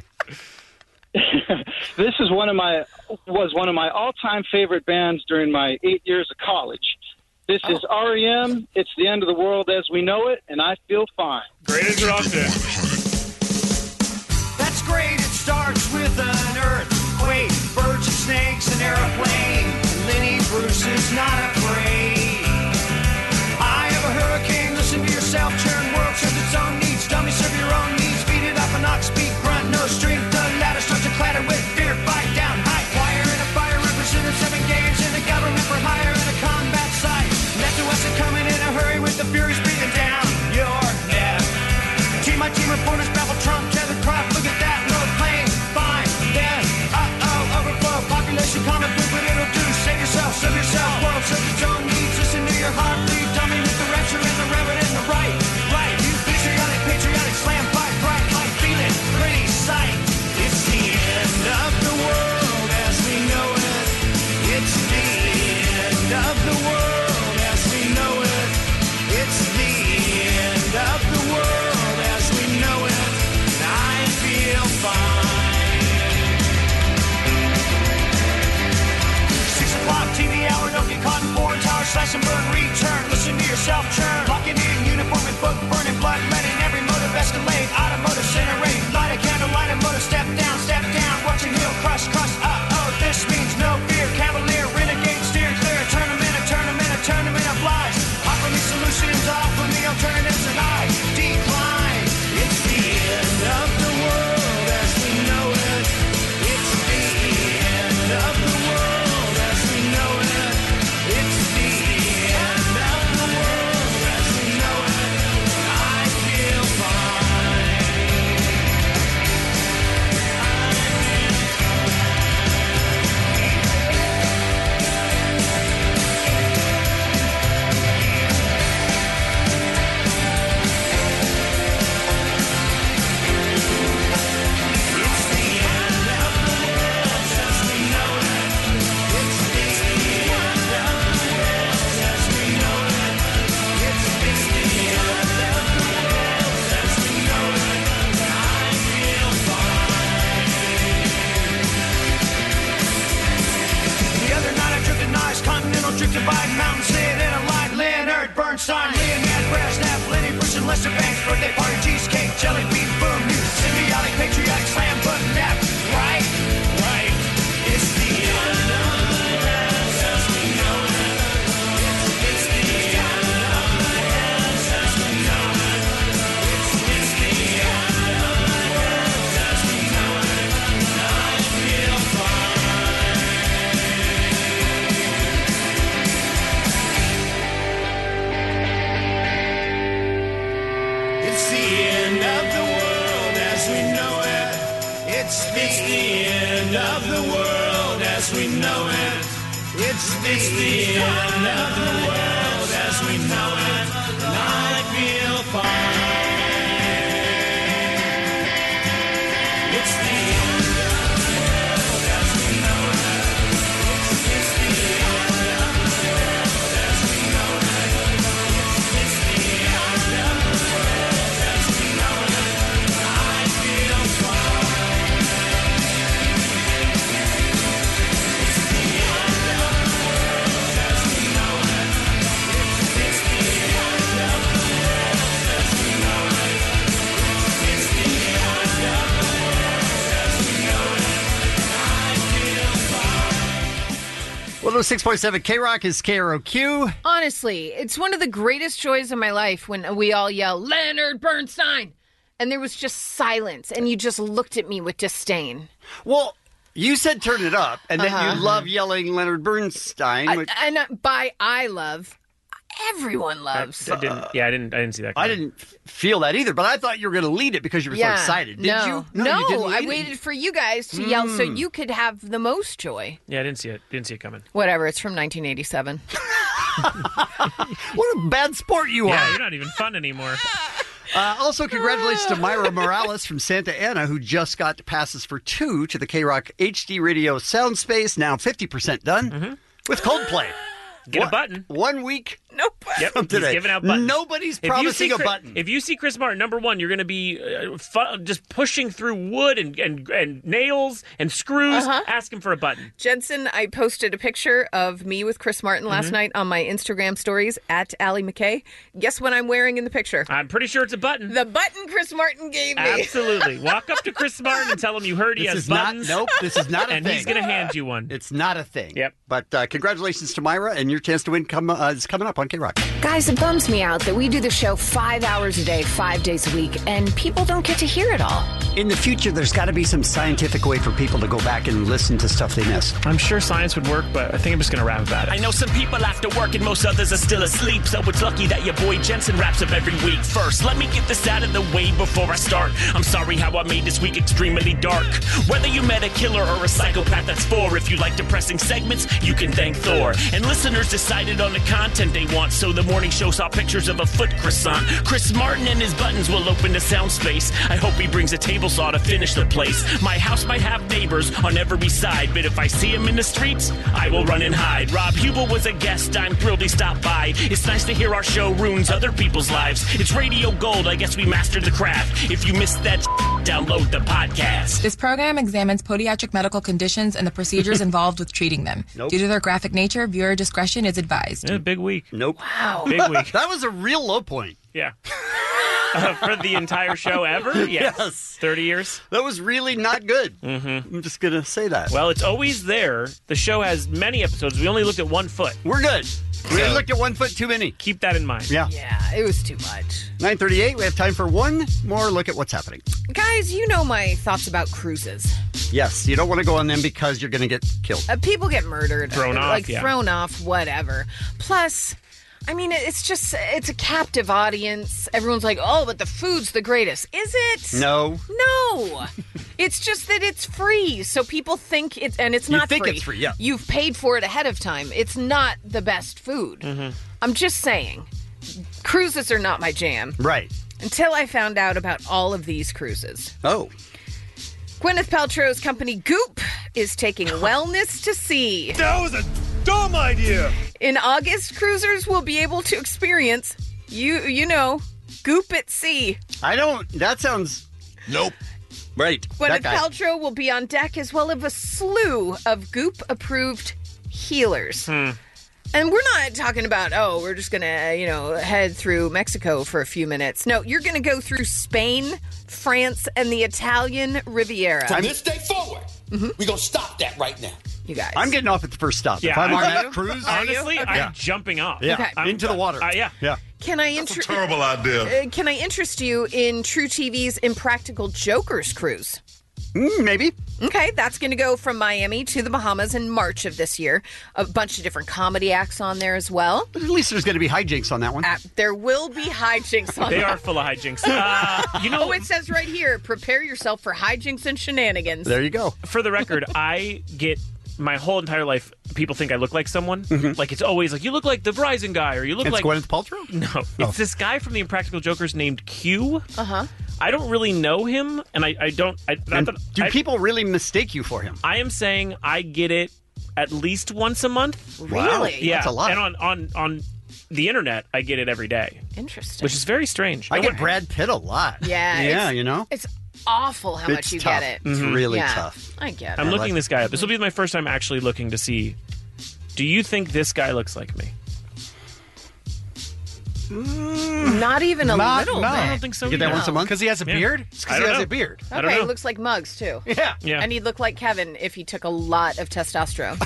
This is one of my was one of my all-time favorite bands during my eight years of college. This is R E M. It's the end of the world as we know it, and I feel fine. Greatest rock band. That's great. It starts with an earthquake, birds and snakes, an airplane. Lenny Bruce is not afraid. I have a hurricane. Listen to yourself. Churn world serves its own needs. Dummy serve your own needs. Beat it up an ox beat grunt. No strength. The ladder starts to clatter with fear. Fight slash and burn, return. Listen to yourself churn. Locking in, uniform and book, burning blood, letting every motive escalate. Automotive incinerate. Light a candle, light a motor, step down, step down. Watch your heel crush, crush. Uh oh, this means no fear. Cavalier, renegade, steer clear. Tournament, a tournament, a tournament of lies. Offer me solutions, offer me alternatives, and I decline. It's the end of the world as we know it. It's the end of the world as we know it. It's the end of the world as we know it. I feel fine. The other night I drifted nice, continental drifted by mountain, sit in a line, Leonard Bernstein, Leonard Brezhnev, Lenny Bruce and Lester Banks, birthday party, cheesecake, jelly bean, boom, you symbiotic, patriotic, slam, button, nap, right, right, it's the end of the world as we know it. It's the end of the world as we know it. It's the end of the world as we know it. I feel fine. It's the end of the world as we know it. It's the, it's the end of the world as we know it. It's the, it's the end of the world as we know it. And I feel fine. It's the end of the world as we know it. It's the end of the world as we know it. It's the end of the world as we know it. I feel fine. It's the end of the world as we know it. It's the end of the world as we know it. It's the end of the world as we know it. I feel fine. one oh six point seven K-Rock is K R O Q. Honestly, it's one of the greatest joys of my life when we all yell, Leonard Bernstein! And there was just silence, and you just looked at me with disdain. Well, you said turn it up, and then Uh-huh. you love yelling Leonard Bernstein. I, which- and uh, by I love, everyone loves. I didn't, yeah, I didn't. I didn't see that. I coming. didn't f- feel that either, but I thought you were going to lead it because you were yeah. so excited. Did no. you? No, you didn't I lead it. waited for you guys to yell so Mm. you could have the most joy. Yeah, I didn't see it. Didn't see it coming. Whatever, it's from nineteen eighty-seven. What a bad sport you Yeah, are. you're not even fun anymore. Uh, also, congratulations to Myra Morales from Santa Ana, who just got passes for two to the K-Rock H D Radio Sound Space, now fifty percent done, with Coldplay. Get One- a button. One week Nope. Yep, from today. he's giving out buttons. Nobody's If you promising see a Chris- button. If you see Chris Martin, number one, you're going to be uh, fu- just pushing through wood and, and, and nails and screws, Uh-huh. asking for a button. Jensen, I posted a picture of me with Chris Martin last Mhm. night on my Instagram stories at Allie McKay. Guess what I'm wearing in the picture? I'm pretty sure it's a button. The button Chris Martin gave me. Absolutely. Walk up to Chris Martin and tell him you heard he This has is not, buttons. nope, this is not a and thing. he's going to hand you one. It's not a thing. Yep. But uh, congratulations to Myra, and your chance to win come, uh, is coming up on K-Rock. Guys, it bums me out that we do the show five hours a day, five days a week, and people don't get to hear it all. In the future, there's got to be some scientific way for people to go back and listen to stuff they missed. I'm sure science would work, but I think I'm just going to rap about it. I know some people after work and most others are still asleep, so it's lucky that your boy Jensen wraps up every week. First, let me get this out of the way before I start. I'm sorry how I made this week extremely dark. Whether you met a killer or a psychopath, that's four. If you like depressing segments, you can thank Thor. And listeners decided on the content they want, so the morning show saw pictures of a foot croissant. Chris Martin and his buttons will open the sound space. I hope he brings a table saw to finish the place. My house might have neighbors on every side, but if I see him in the streets, I will run and hide. Rob Hubel was a guest, I'm thrilled he stopped by. It's nice to hear our show ruins other people's lives. It's radio gold, I guess we mastered the craft. If you missed that, download the podcast. This program examines podiatric medical conditions and the procedures involved with treating them. Nope. Due to their graphic nature, viewer discretion is advised. Yeah, big week. Nope. Wow. Big week. That was a real low point. Yeah. Uh, for the entire show ever? Yes. Yes. thirty years? That was really not good. Mm-hmm. I'm just going to say that. Well, it's always there. The show has many episodes. We only looked at one foot. We're good. We So- looked at one foot too many. Keep that in mind. Yeah. Yeah, it was too much. nine thirty-eight, we have time for one more look at what's happening. Guys, you know my thoughts about cruises. Yes, you don't want to go on them because you're going to get killed. Uh, people get murdered. Thrown uh, off, Like, yeah. thrown off, whatever. Plus, I mean, it's just, it's a captive audience. Everyone's like, oh, but the food's the greatest. Is it? No. No. It's just that it's free. So people think it's, and it's You not think free. it's free, yeah. You've paid for it ahead of time. It's not the best food. Mm-hmm. I'm just saying, cruises are not my jam. Right. Until I found out about all of these cruises. Oh. Gwyneth Paltrow's company Goop is taking wellness to sea. That was a dumb idea. In August, cruisers will be able to experience, you you know, Goop at sea. I don't, that sounds... Nope. Right. Gwyneth that guy. Paltrow will be on deck as well as a slew of Goop-approved healers. Hmm. And we're not talking about, oh, we're just going to, you know, head through Mexico for a few minutes. No, you're going to go through Spain, France, and the Italian Riviera. From this day forward, we're going to stop that right now. You guys. I'm getting off at the first stop. Yeah, if I'm on I- that cruise, Honestly, Okay. I'm Yeah. jumping off. Yeah, Okay. I'm- into the water. Uh, yeah. Yeah. Can I inter- terrible idea. Uh, can I interest you in True T V's Impractical Jokers cruise? Mm, maybe. Okay, that's going to go from Miami to the Bahamas in March of this year. A bunch of different comedy acts on there as well. But at least there's going to be hijinks on that one. Uh, there will be hijinks on They there. are full of hijinks. Uh, you know, Oh, it says right here, prepare yourself for hijinks and shenanigans. There you go. for the record, I get my whole entire life, people think I look like someone. Like, it's always like, you look like the Verizon guy, or you look It's like... Gwyneth Paltrow? No, Oh. it's this guy from the Impractical Jokers named Q. Uh-huh. I don't really know him, and I, I don't... I, not And that- do I- people really mistake you for him? I am saying I get it at least once a month. Really? Yeah. That's a lot. And on, on, on the internet, I get it every day, Interesting. which is very strange. I No get one- Brad Pitt a lot. Yeah. Yeah, it's- you know? It's awful how much It's you tough. get it. It's really Yeah, tough. I get it. I'm Yeah, looking like- this guy up. This will be my first time actually looking to see. Do you think this guy looks like me? Not even a Not- little no. bit. I don't think so. You get that either. once a month? Because he has a Yeah. beard? It's I because he don't has know. a beard. I don't Okay, know. he looks like Muggs, too. Yeah. Yeah. And he'd look like Kevin if he took a lot of testosterone.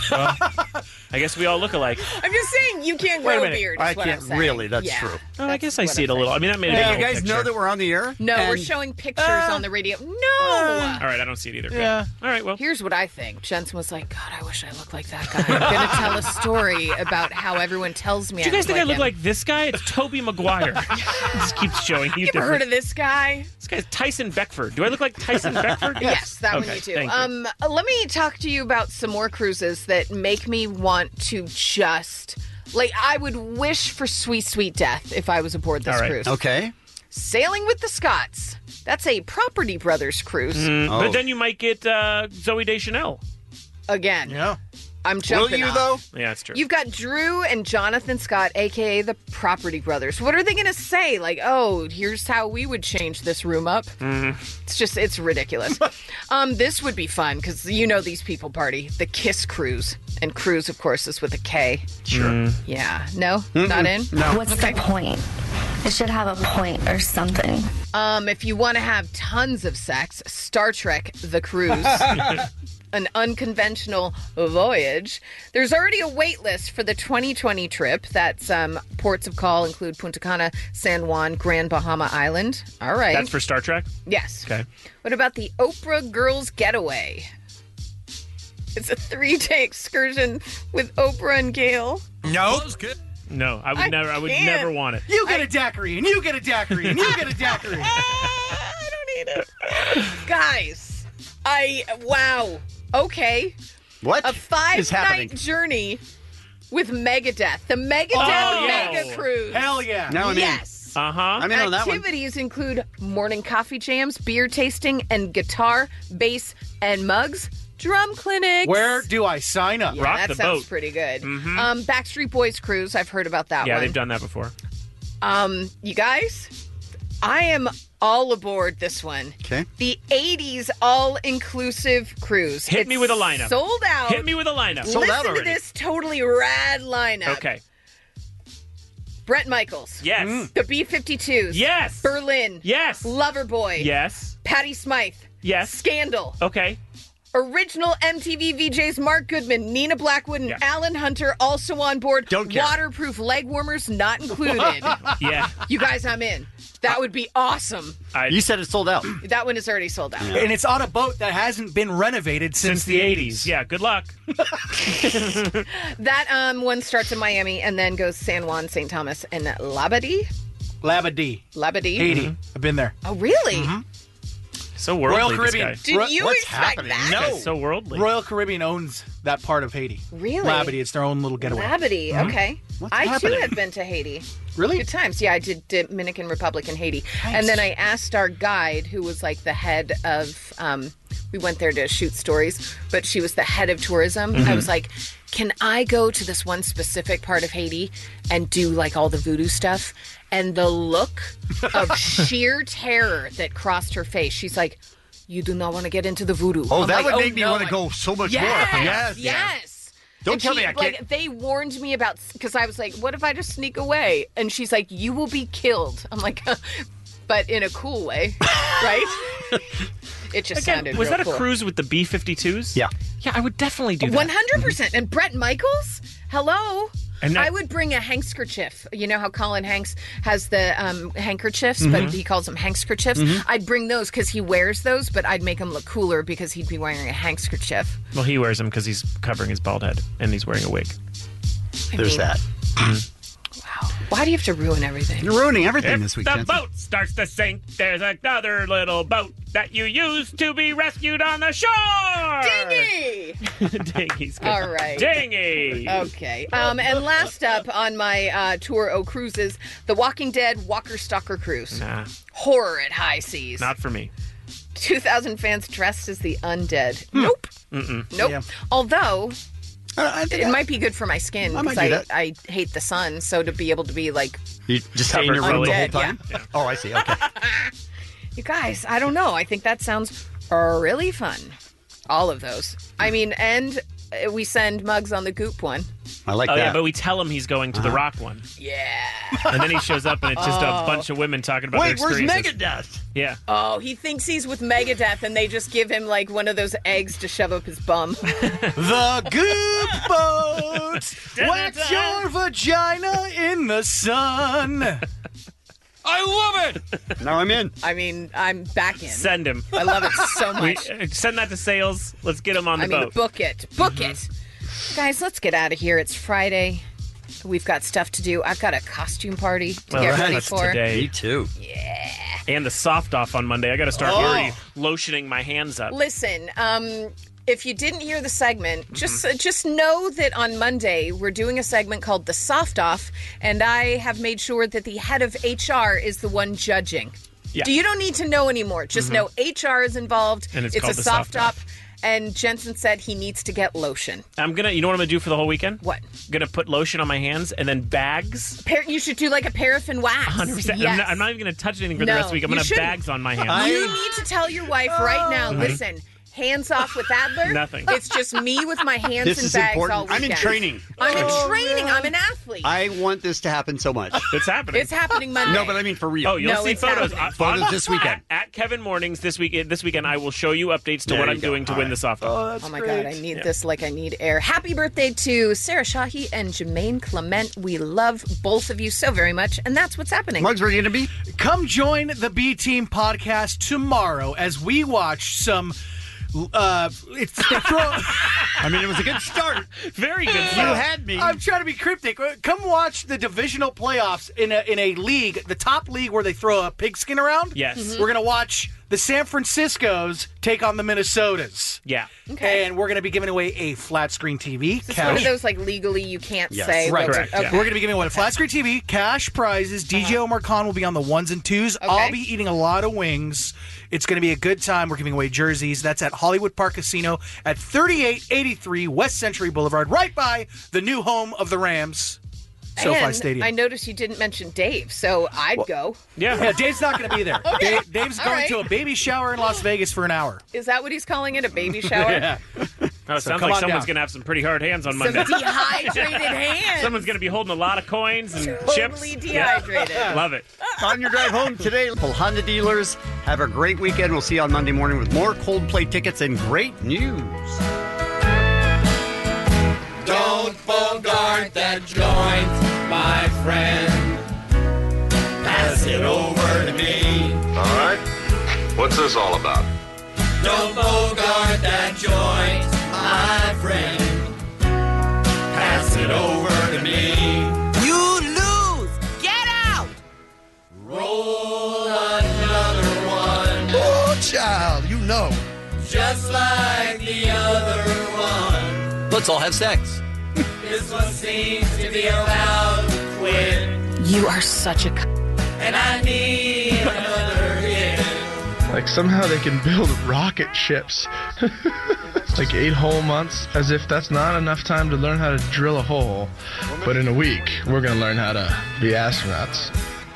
I guess we all look alike. I'm just saying, you can't Wait a grow a minute. beard. I is what can't I'm saying. really, that's Yeah. true. Oh, I guess I what see I'm it a little. saying. I mean, that made it. Hey, a you whole guys picture. know that we're on the air? No, we're And- showing pictures Uh, on the radio. No! All right, I don't see it either. Yeah. All right, well. Here's what I think. Jensen was like, God, I wish I looked like that guy. I'm going to tell a story about how everyone tells me Do you I guys look think I like look him. like this guy? It's Toby Maguire. Just keeps showing you. You ever heard of this guy? This guy's Tyson Beckford. Do I look like Tyson Beckford? Yes, that Okay, one you do. thank you. Um, uh, let me talk to you about some more cruises that make me want to just like. I would wish for sweet, sweet death if I was aboard this All right. cruise. Okay. Sailing with the Scots. That's a Property Brothers cruise. Mm, Oh. But then you might get uh, Zoe Deschanel. Again, Yeah. I'm Will jumping. you, off. though? Yeah, that's true. You've got Drew and Jonathan Scott, a k a the Property Brothers. What are they going to say? Like, oh, here's how we would change this room up. Mhm. It's just, it's ridiculous. um, This would be fun because you know these people party. The Kiss Cruise. And cruise, of course, is with a K. Sure. Mm. Yeah. No? Not in? No. What's the point? It should have a point or something. Um, if you want to have tons of sex, Star Trek The Cruise. An unconventional voyage. There's already a wait list for the twenty twenty trip. That's um, ports of call include Punta Cana, San Juan, Grand Bahama Island. All right. That's for Star Trek? Yes. Okay. What about the Oprah Girls Getaway? It's a three-day excursion with Oprah and Gail. No. No, I would I never. I would can't. never want it. You get a daiquiri, and you get a daiquiri, and you get a daiquiri. I don't need it. Guys, I, wow. Okay. What A is five-night happening? journey with Megadeth. The Megadeth Oh, Mega yes. Cruise. Hell yeah. Now I'm in. Yes. Uh huh. I'm in on that one. Activities include morning coffee jams, beer tasting, and guitar, bass, and mugs. Drum clinics. Where do I sign up? Yeah, Rock that the sounds boat. pretty good. Mhm. Um, Backstreet Boys cruise. I've heard about that Yeah, one. they've done that before. Um, you guys, I am all aboard this one. Okay. The eighties all-inclusive cruise. Hit It's me with a lineup. Sold out. Hit me with a lineup. Listen to this totally rad lineup. Okay. Brett Michaels. Yes. Mm. The B fifty-twos. Yes. Berlin. Yes. Loverboy. Yes. Patty Smythe. Yes. Scandal. Okay. Original M T V V Js Mark Goodman, Nina Blackwood, and Yeah. Alan Hunter also on board. Don't care. Waterproof leg warmers not included. Yeah. You guys, I'm in. That would be awesome. I, You said it's sold out. That one is already sold out. And it's on a boat that hasn't been renovated since, since the eighties. Yeah, good luck. That um, one starts in Miami and then goes San Juan, Saint Thomas, and Labadee. Labadee. Labadee. Haiti. Mm-hmm. I've been there. Oh, really? So worldly, Royal this Caribbean. guy. Did Ro- you what's expect happening? that? No. That's so worldly. Royal Caribbean owns that part of Haiti. Really? Labadee. It's their own little getaway. Labadee. Mhm. Okay. What's I happening? too have been to Haiti. Really? Good times. Yeah, I did Dominican Republic and Haiti. Nice. And then I asked our guide, who was like the head of, um, we went there to shoot stories, but she was the head of tourism. Mm-hmm. I was like, can I go to this one specific part of Haiti and do like all the voodoo stuff? And the look of sheer terror that crossed her face, she's like, you do not want to get into the voodoo. Oh, I'm that like, would make me no. want to go so much Yes, more. Yes. yeah. Yes. Don't And tell she, me I can't. like, they warned me about, because I was like, what if I just sneak away? And she's like, you will be killed. I'm like, but in a cool way, right? It just Again, sounded was real that a cool. cruise with the B fifty-twos? Yeah. Yeah, I would definitely do that. one hundred percent. And Brett Michaels? Hello? And that- I would bring a handkerchief. You know how Colin Hanks has the um, handkerchiefs, Mm-hmm. but he calls them hankskerchiefs? Mhm. I'd bring those because he wears those, but I'd make him look cooler because he'd be wearing a handkerchief. Well, he wears them because he's covering his bald head and he's wearing a wig. I There's mean, that. Why do you have to ruin everything? You're ruining everything If this week, the Jensen. boat starts to sink, there's another little boat that you use to be rescued on the shore. Dinghy! Dinghy's good. All right. Dinghy. Okay. Um, and last up on my uh, tour O Cruises, The Walking Dead Walker Stalker Cruise. Nah, Horror at high seas. not for me. two thousand fans dressed as the undead. Nope. Mm-mm. Nope. Yeah. Although Uh, I think it I- might be good for my skin I might because do I, that. I hate the sun. So to be able to be like, You just stay in Covered your room the whole undead, time? Oh, I see. Okay. you guys, I don't know. I think that sounds really fun. All of those. I mean, and uh, we send mugs on the Goop one. I like Oh, that. yeah, but we tell him he's going to the Uh-huh. rock one. Yeah. And then he shows up and it's just Oh. a bunch of women talking about Wait, their where's experiences. Megadeth? Yeah. Oh, he thinks he's with Megadeth, and they just give him like one of those eggs to shove up his bum. The Goop Boat! Wax your vagina in the sun! I love it! Now I'm in. I mean, I'm back in. Send him. I love it so We, much. uh, send that to sales. Let's get him on the I mean, boat. book it. Book it. Guys, let's get out of here. It's Friday. We've got stuff to do. I've got a costume party to All get right, ready that's for. today. Me too. And the soft off on Monday. I got to start Oh. already lotioning my hands up. Listen, um, if you didn't hear the segment, Mm-hmm. just uh, just know that on Monday we're doing a segment called the Soft Off, and I have made sure that the head of H R is the one judging. Yeah. You don't need to know anymore. Just Mhm. know H R is involved. And it's a called the soft Soft off. And Jensen said he needs to get lotion. I'm gonna. You know what I'm gonna do for the whole weekend? What? Gonna put lotion on my hands and then bags. Par- you should do like a paraffin wax. one hundred percent. Yes. I'm, not, I'm not even gonna touch anything for the No, rest of the week. I'm you gonna have shouldn't. bags on my hands. You need to tell your wife right now, Mhm. listen, hands off with Adler. Nothing. It's just me with my hands This in is bags important. all I'm weekend. in training. I'm in Oh, training. I'm an athlete. I want this to happen so much. It's happening. It's happening Monday. No, but I mean for real. Oh, you'll No, see it's photos. happening. Uh, Photos on- this weekend. At, at Kevin Mornings this week. This weekend, I will show you updates to There what you I'm go. doing to All win right. the soft off. Oh my God, I need Yeah. this like I need air. Happy birthday to Sarah Shahi and Jermaine Clement. We love both of you so very much, and that's what's happening. Mugs, where are you going to be? Come join the B Team podcast tomorrow as we watch some. Uh, it's they throw. I mean, it was a good start. Very good. You start. had me. I'm trying to be cryptic. Come watch the divisional playoffs in a in a league, the top league where they throw a pigskin around. Yes. Mm-hmm. Mhm. We're gonna watch the San Franciscos take on the Minnesotas. Yeah. Okay. And we're gonna be giving away a flat screen T V. It's one of those like legally you can't Yes. say. Right, what- correct, okay. yeah. We're going to be giving away a flat screen T V, cash prizes. D J Omar Khan will be on the ones and twos. Okay. I'll be eating a lot of wings. It's going to be a good time. We're giving away jerseys. That's at Hollywood Park Casino at thirty-eight eighty-three West Century Boulevard, right by the new home of the Rams. SoFi And Stadium. I noticed you didn't mention Dave, so I'd go. Yeah, Dave's not going to be there. Okay. Dave, Dave's All going right. to a baby shower in Las Vegas for an hour. Is that what he's calling it? A baby shower? Yeah. Oh, it So sounds come like on someone's down. going to have some pretty hard hands on Some Monday. dehydrated hands. Someone's going to be holding a lot of coins and Totally chips. dehydrated. Yeah. Love it. On your drive home today, local Honda dealers, have a great weekend. We'll see you on Monday morning with more Coldplay tickets and great news. Don't bogart that joint, my friend. Pass it over to me. All right. What's this all about? Don't bogart that joint, my friend. Pass it over to me. You lose. Get out. Roll another one. Oh, child, you know. Just like the other one. Let's all have sex. This one seems to be about to quit. You are such a. c- And I need another hit. Like somehow they can build rocket ships. Like eight whole months, as if that's not enough time to learn how to drill a hole. But in a week, we're going to learn how to be astronauts.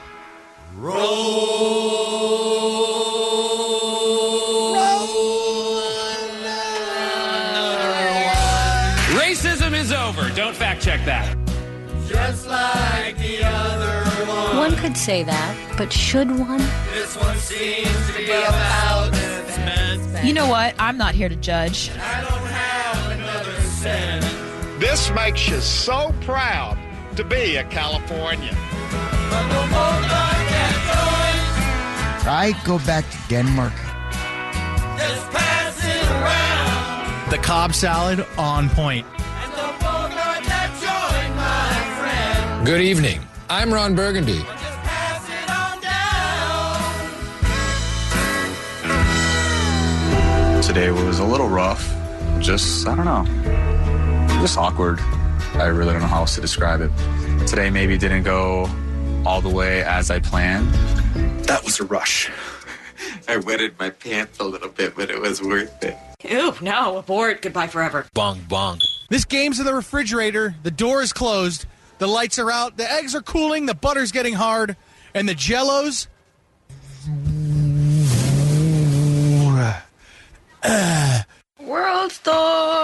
Racism is over. Don't fact check that. Just like the other one. One could say that, but should one? This one seems to be about to spend. You know what? I'm not here to judge. I don't have another cent. This makes you so proud to be a Californian. But no more like that I go back to Denmark. joint. Just pass it around. The Cobb salad on point. And don't bogart that joint, my friend. Good evening. I'm Ron Burgundy. Just pass it on down. Today was a little rough. Just, I don't know, just awkward. I really don't know how else to describe it. Today maybe didn't go all the way as I planned. That was a rush. I wetted my pants a little bit, but it was worth it. Ew, no, abort. Goodbye forever. Bong bong. This game's in the refrigerator. The door is closed. The lights are out. The eggs are cooling. The butter's getting hard. And the Jellos. World Star.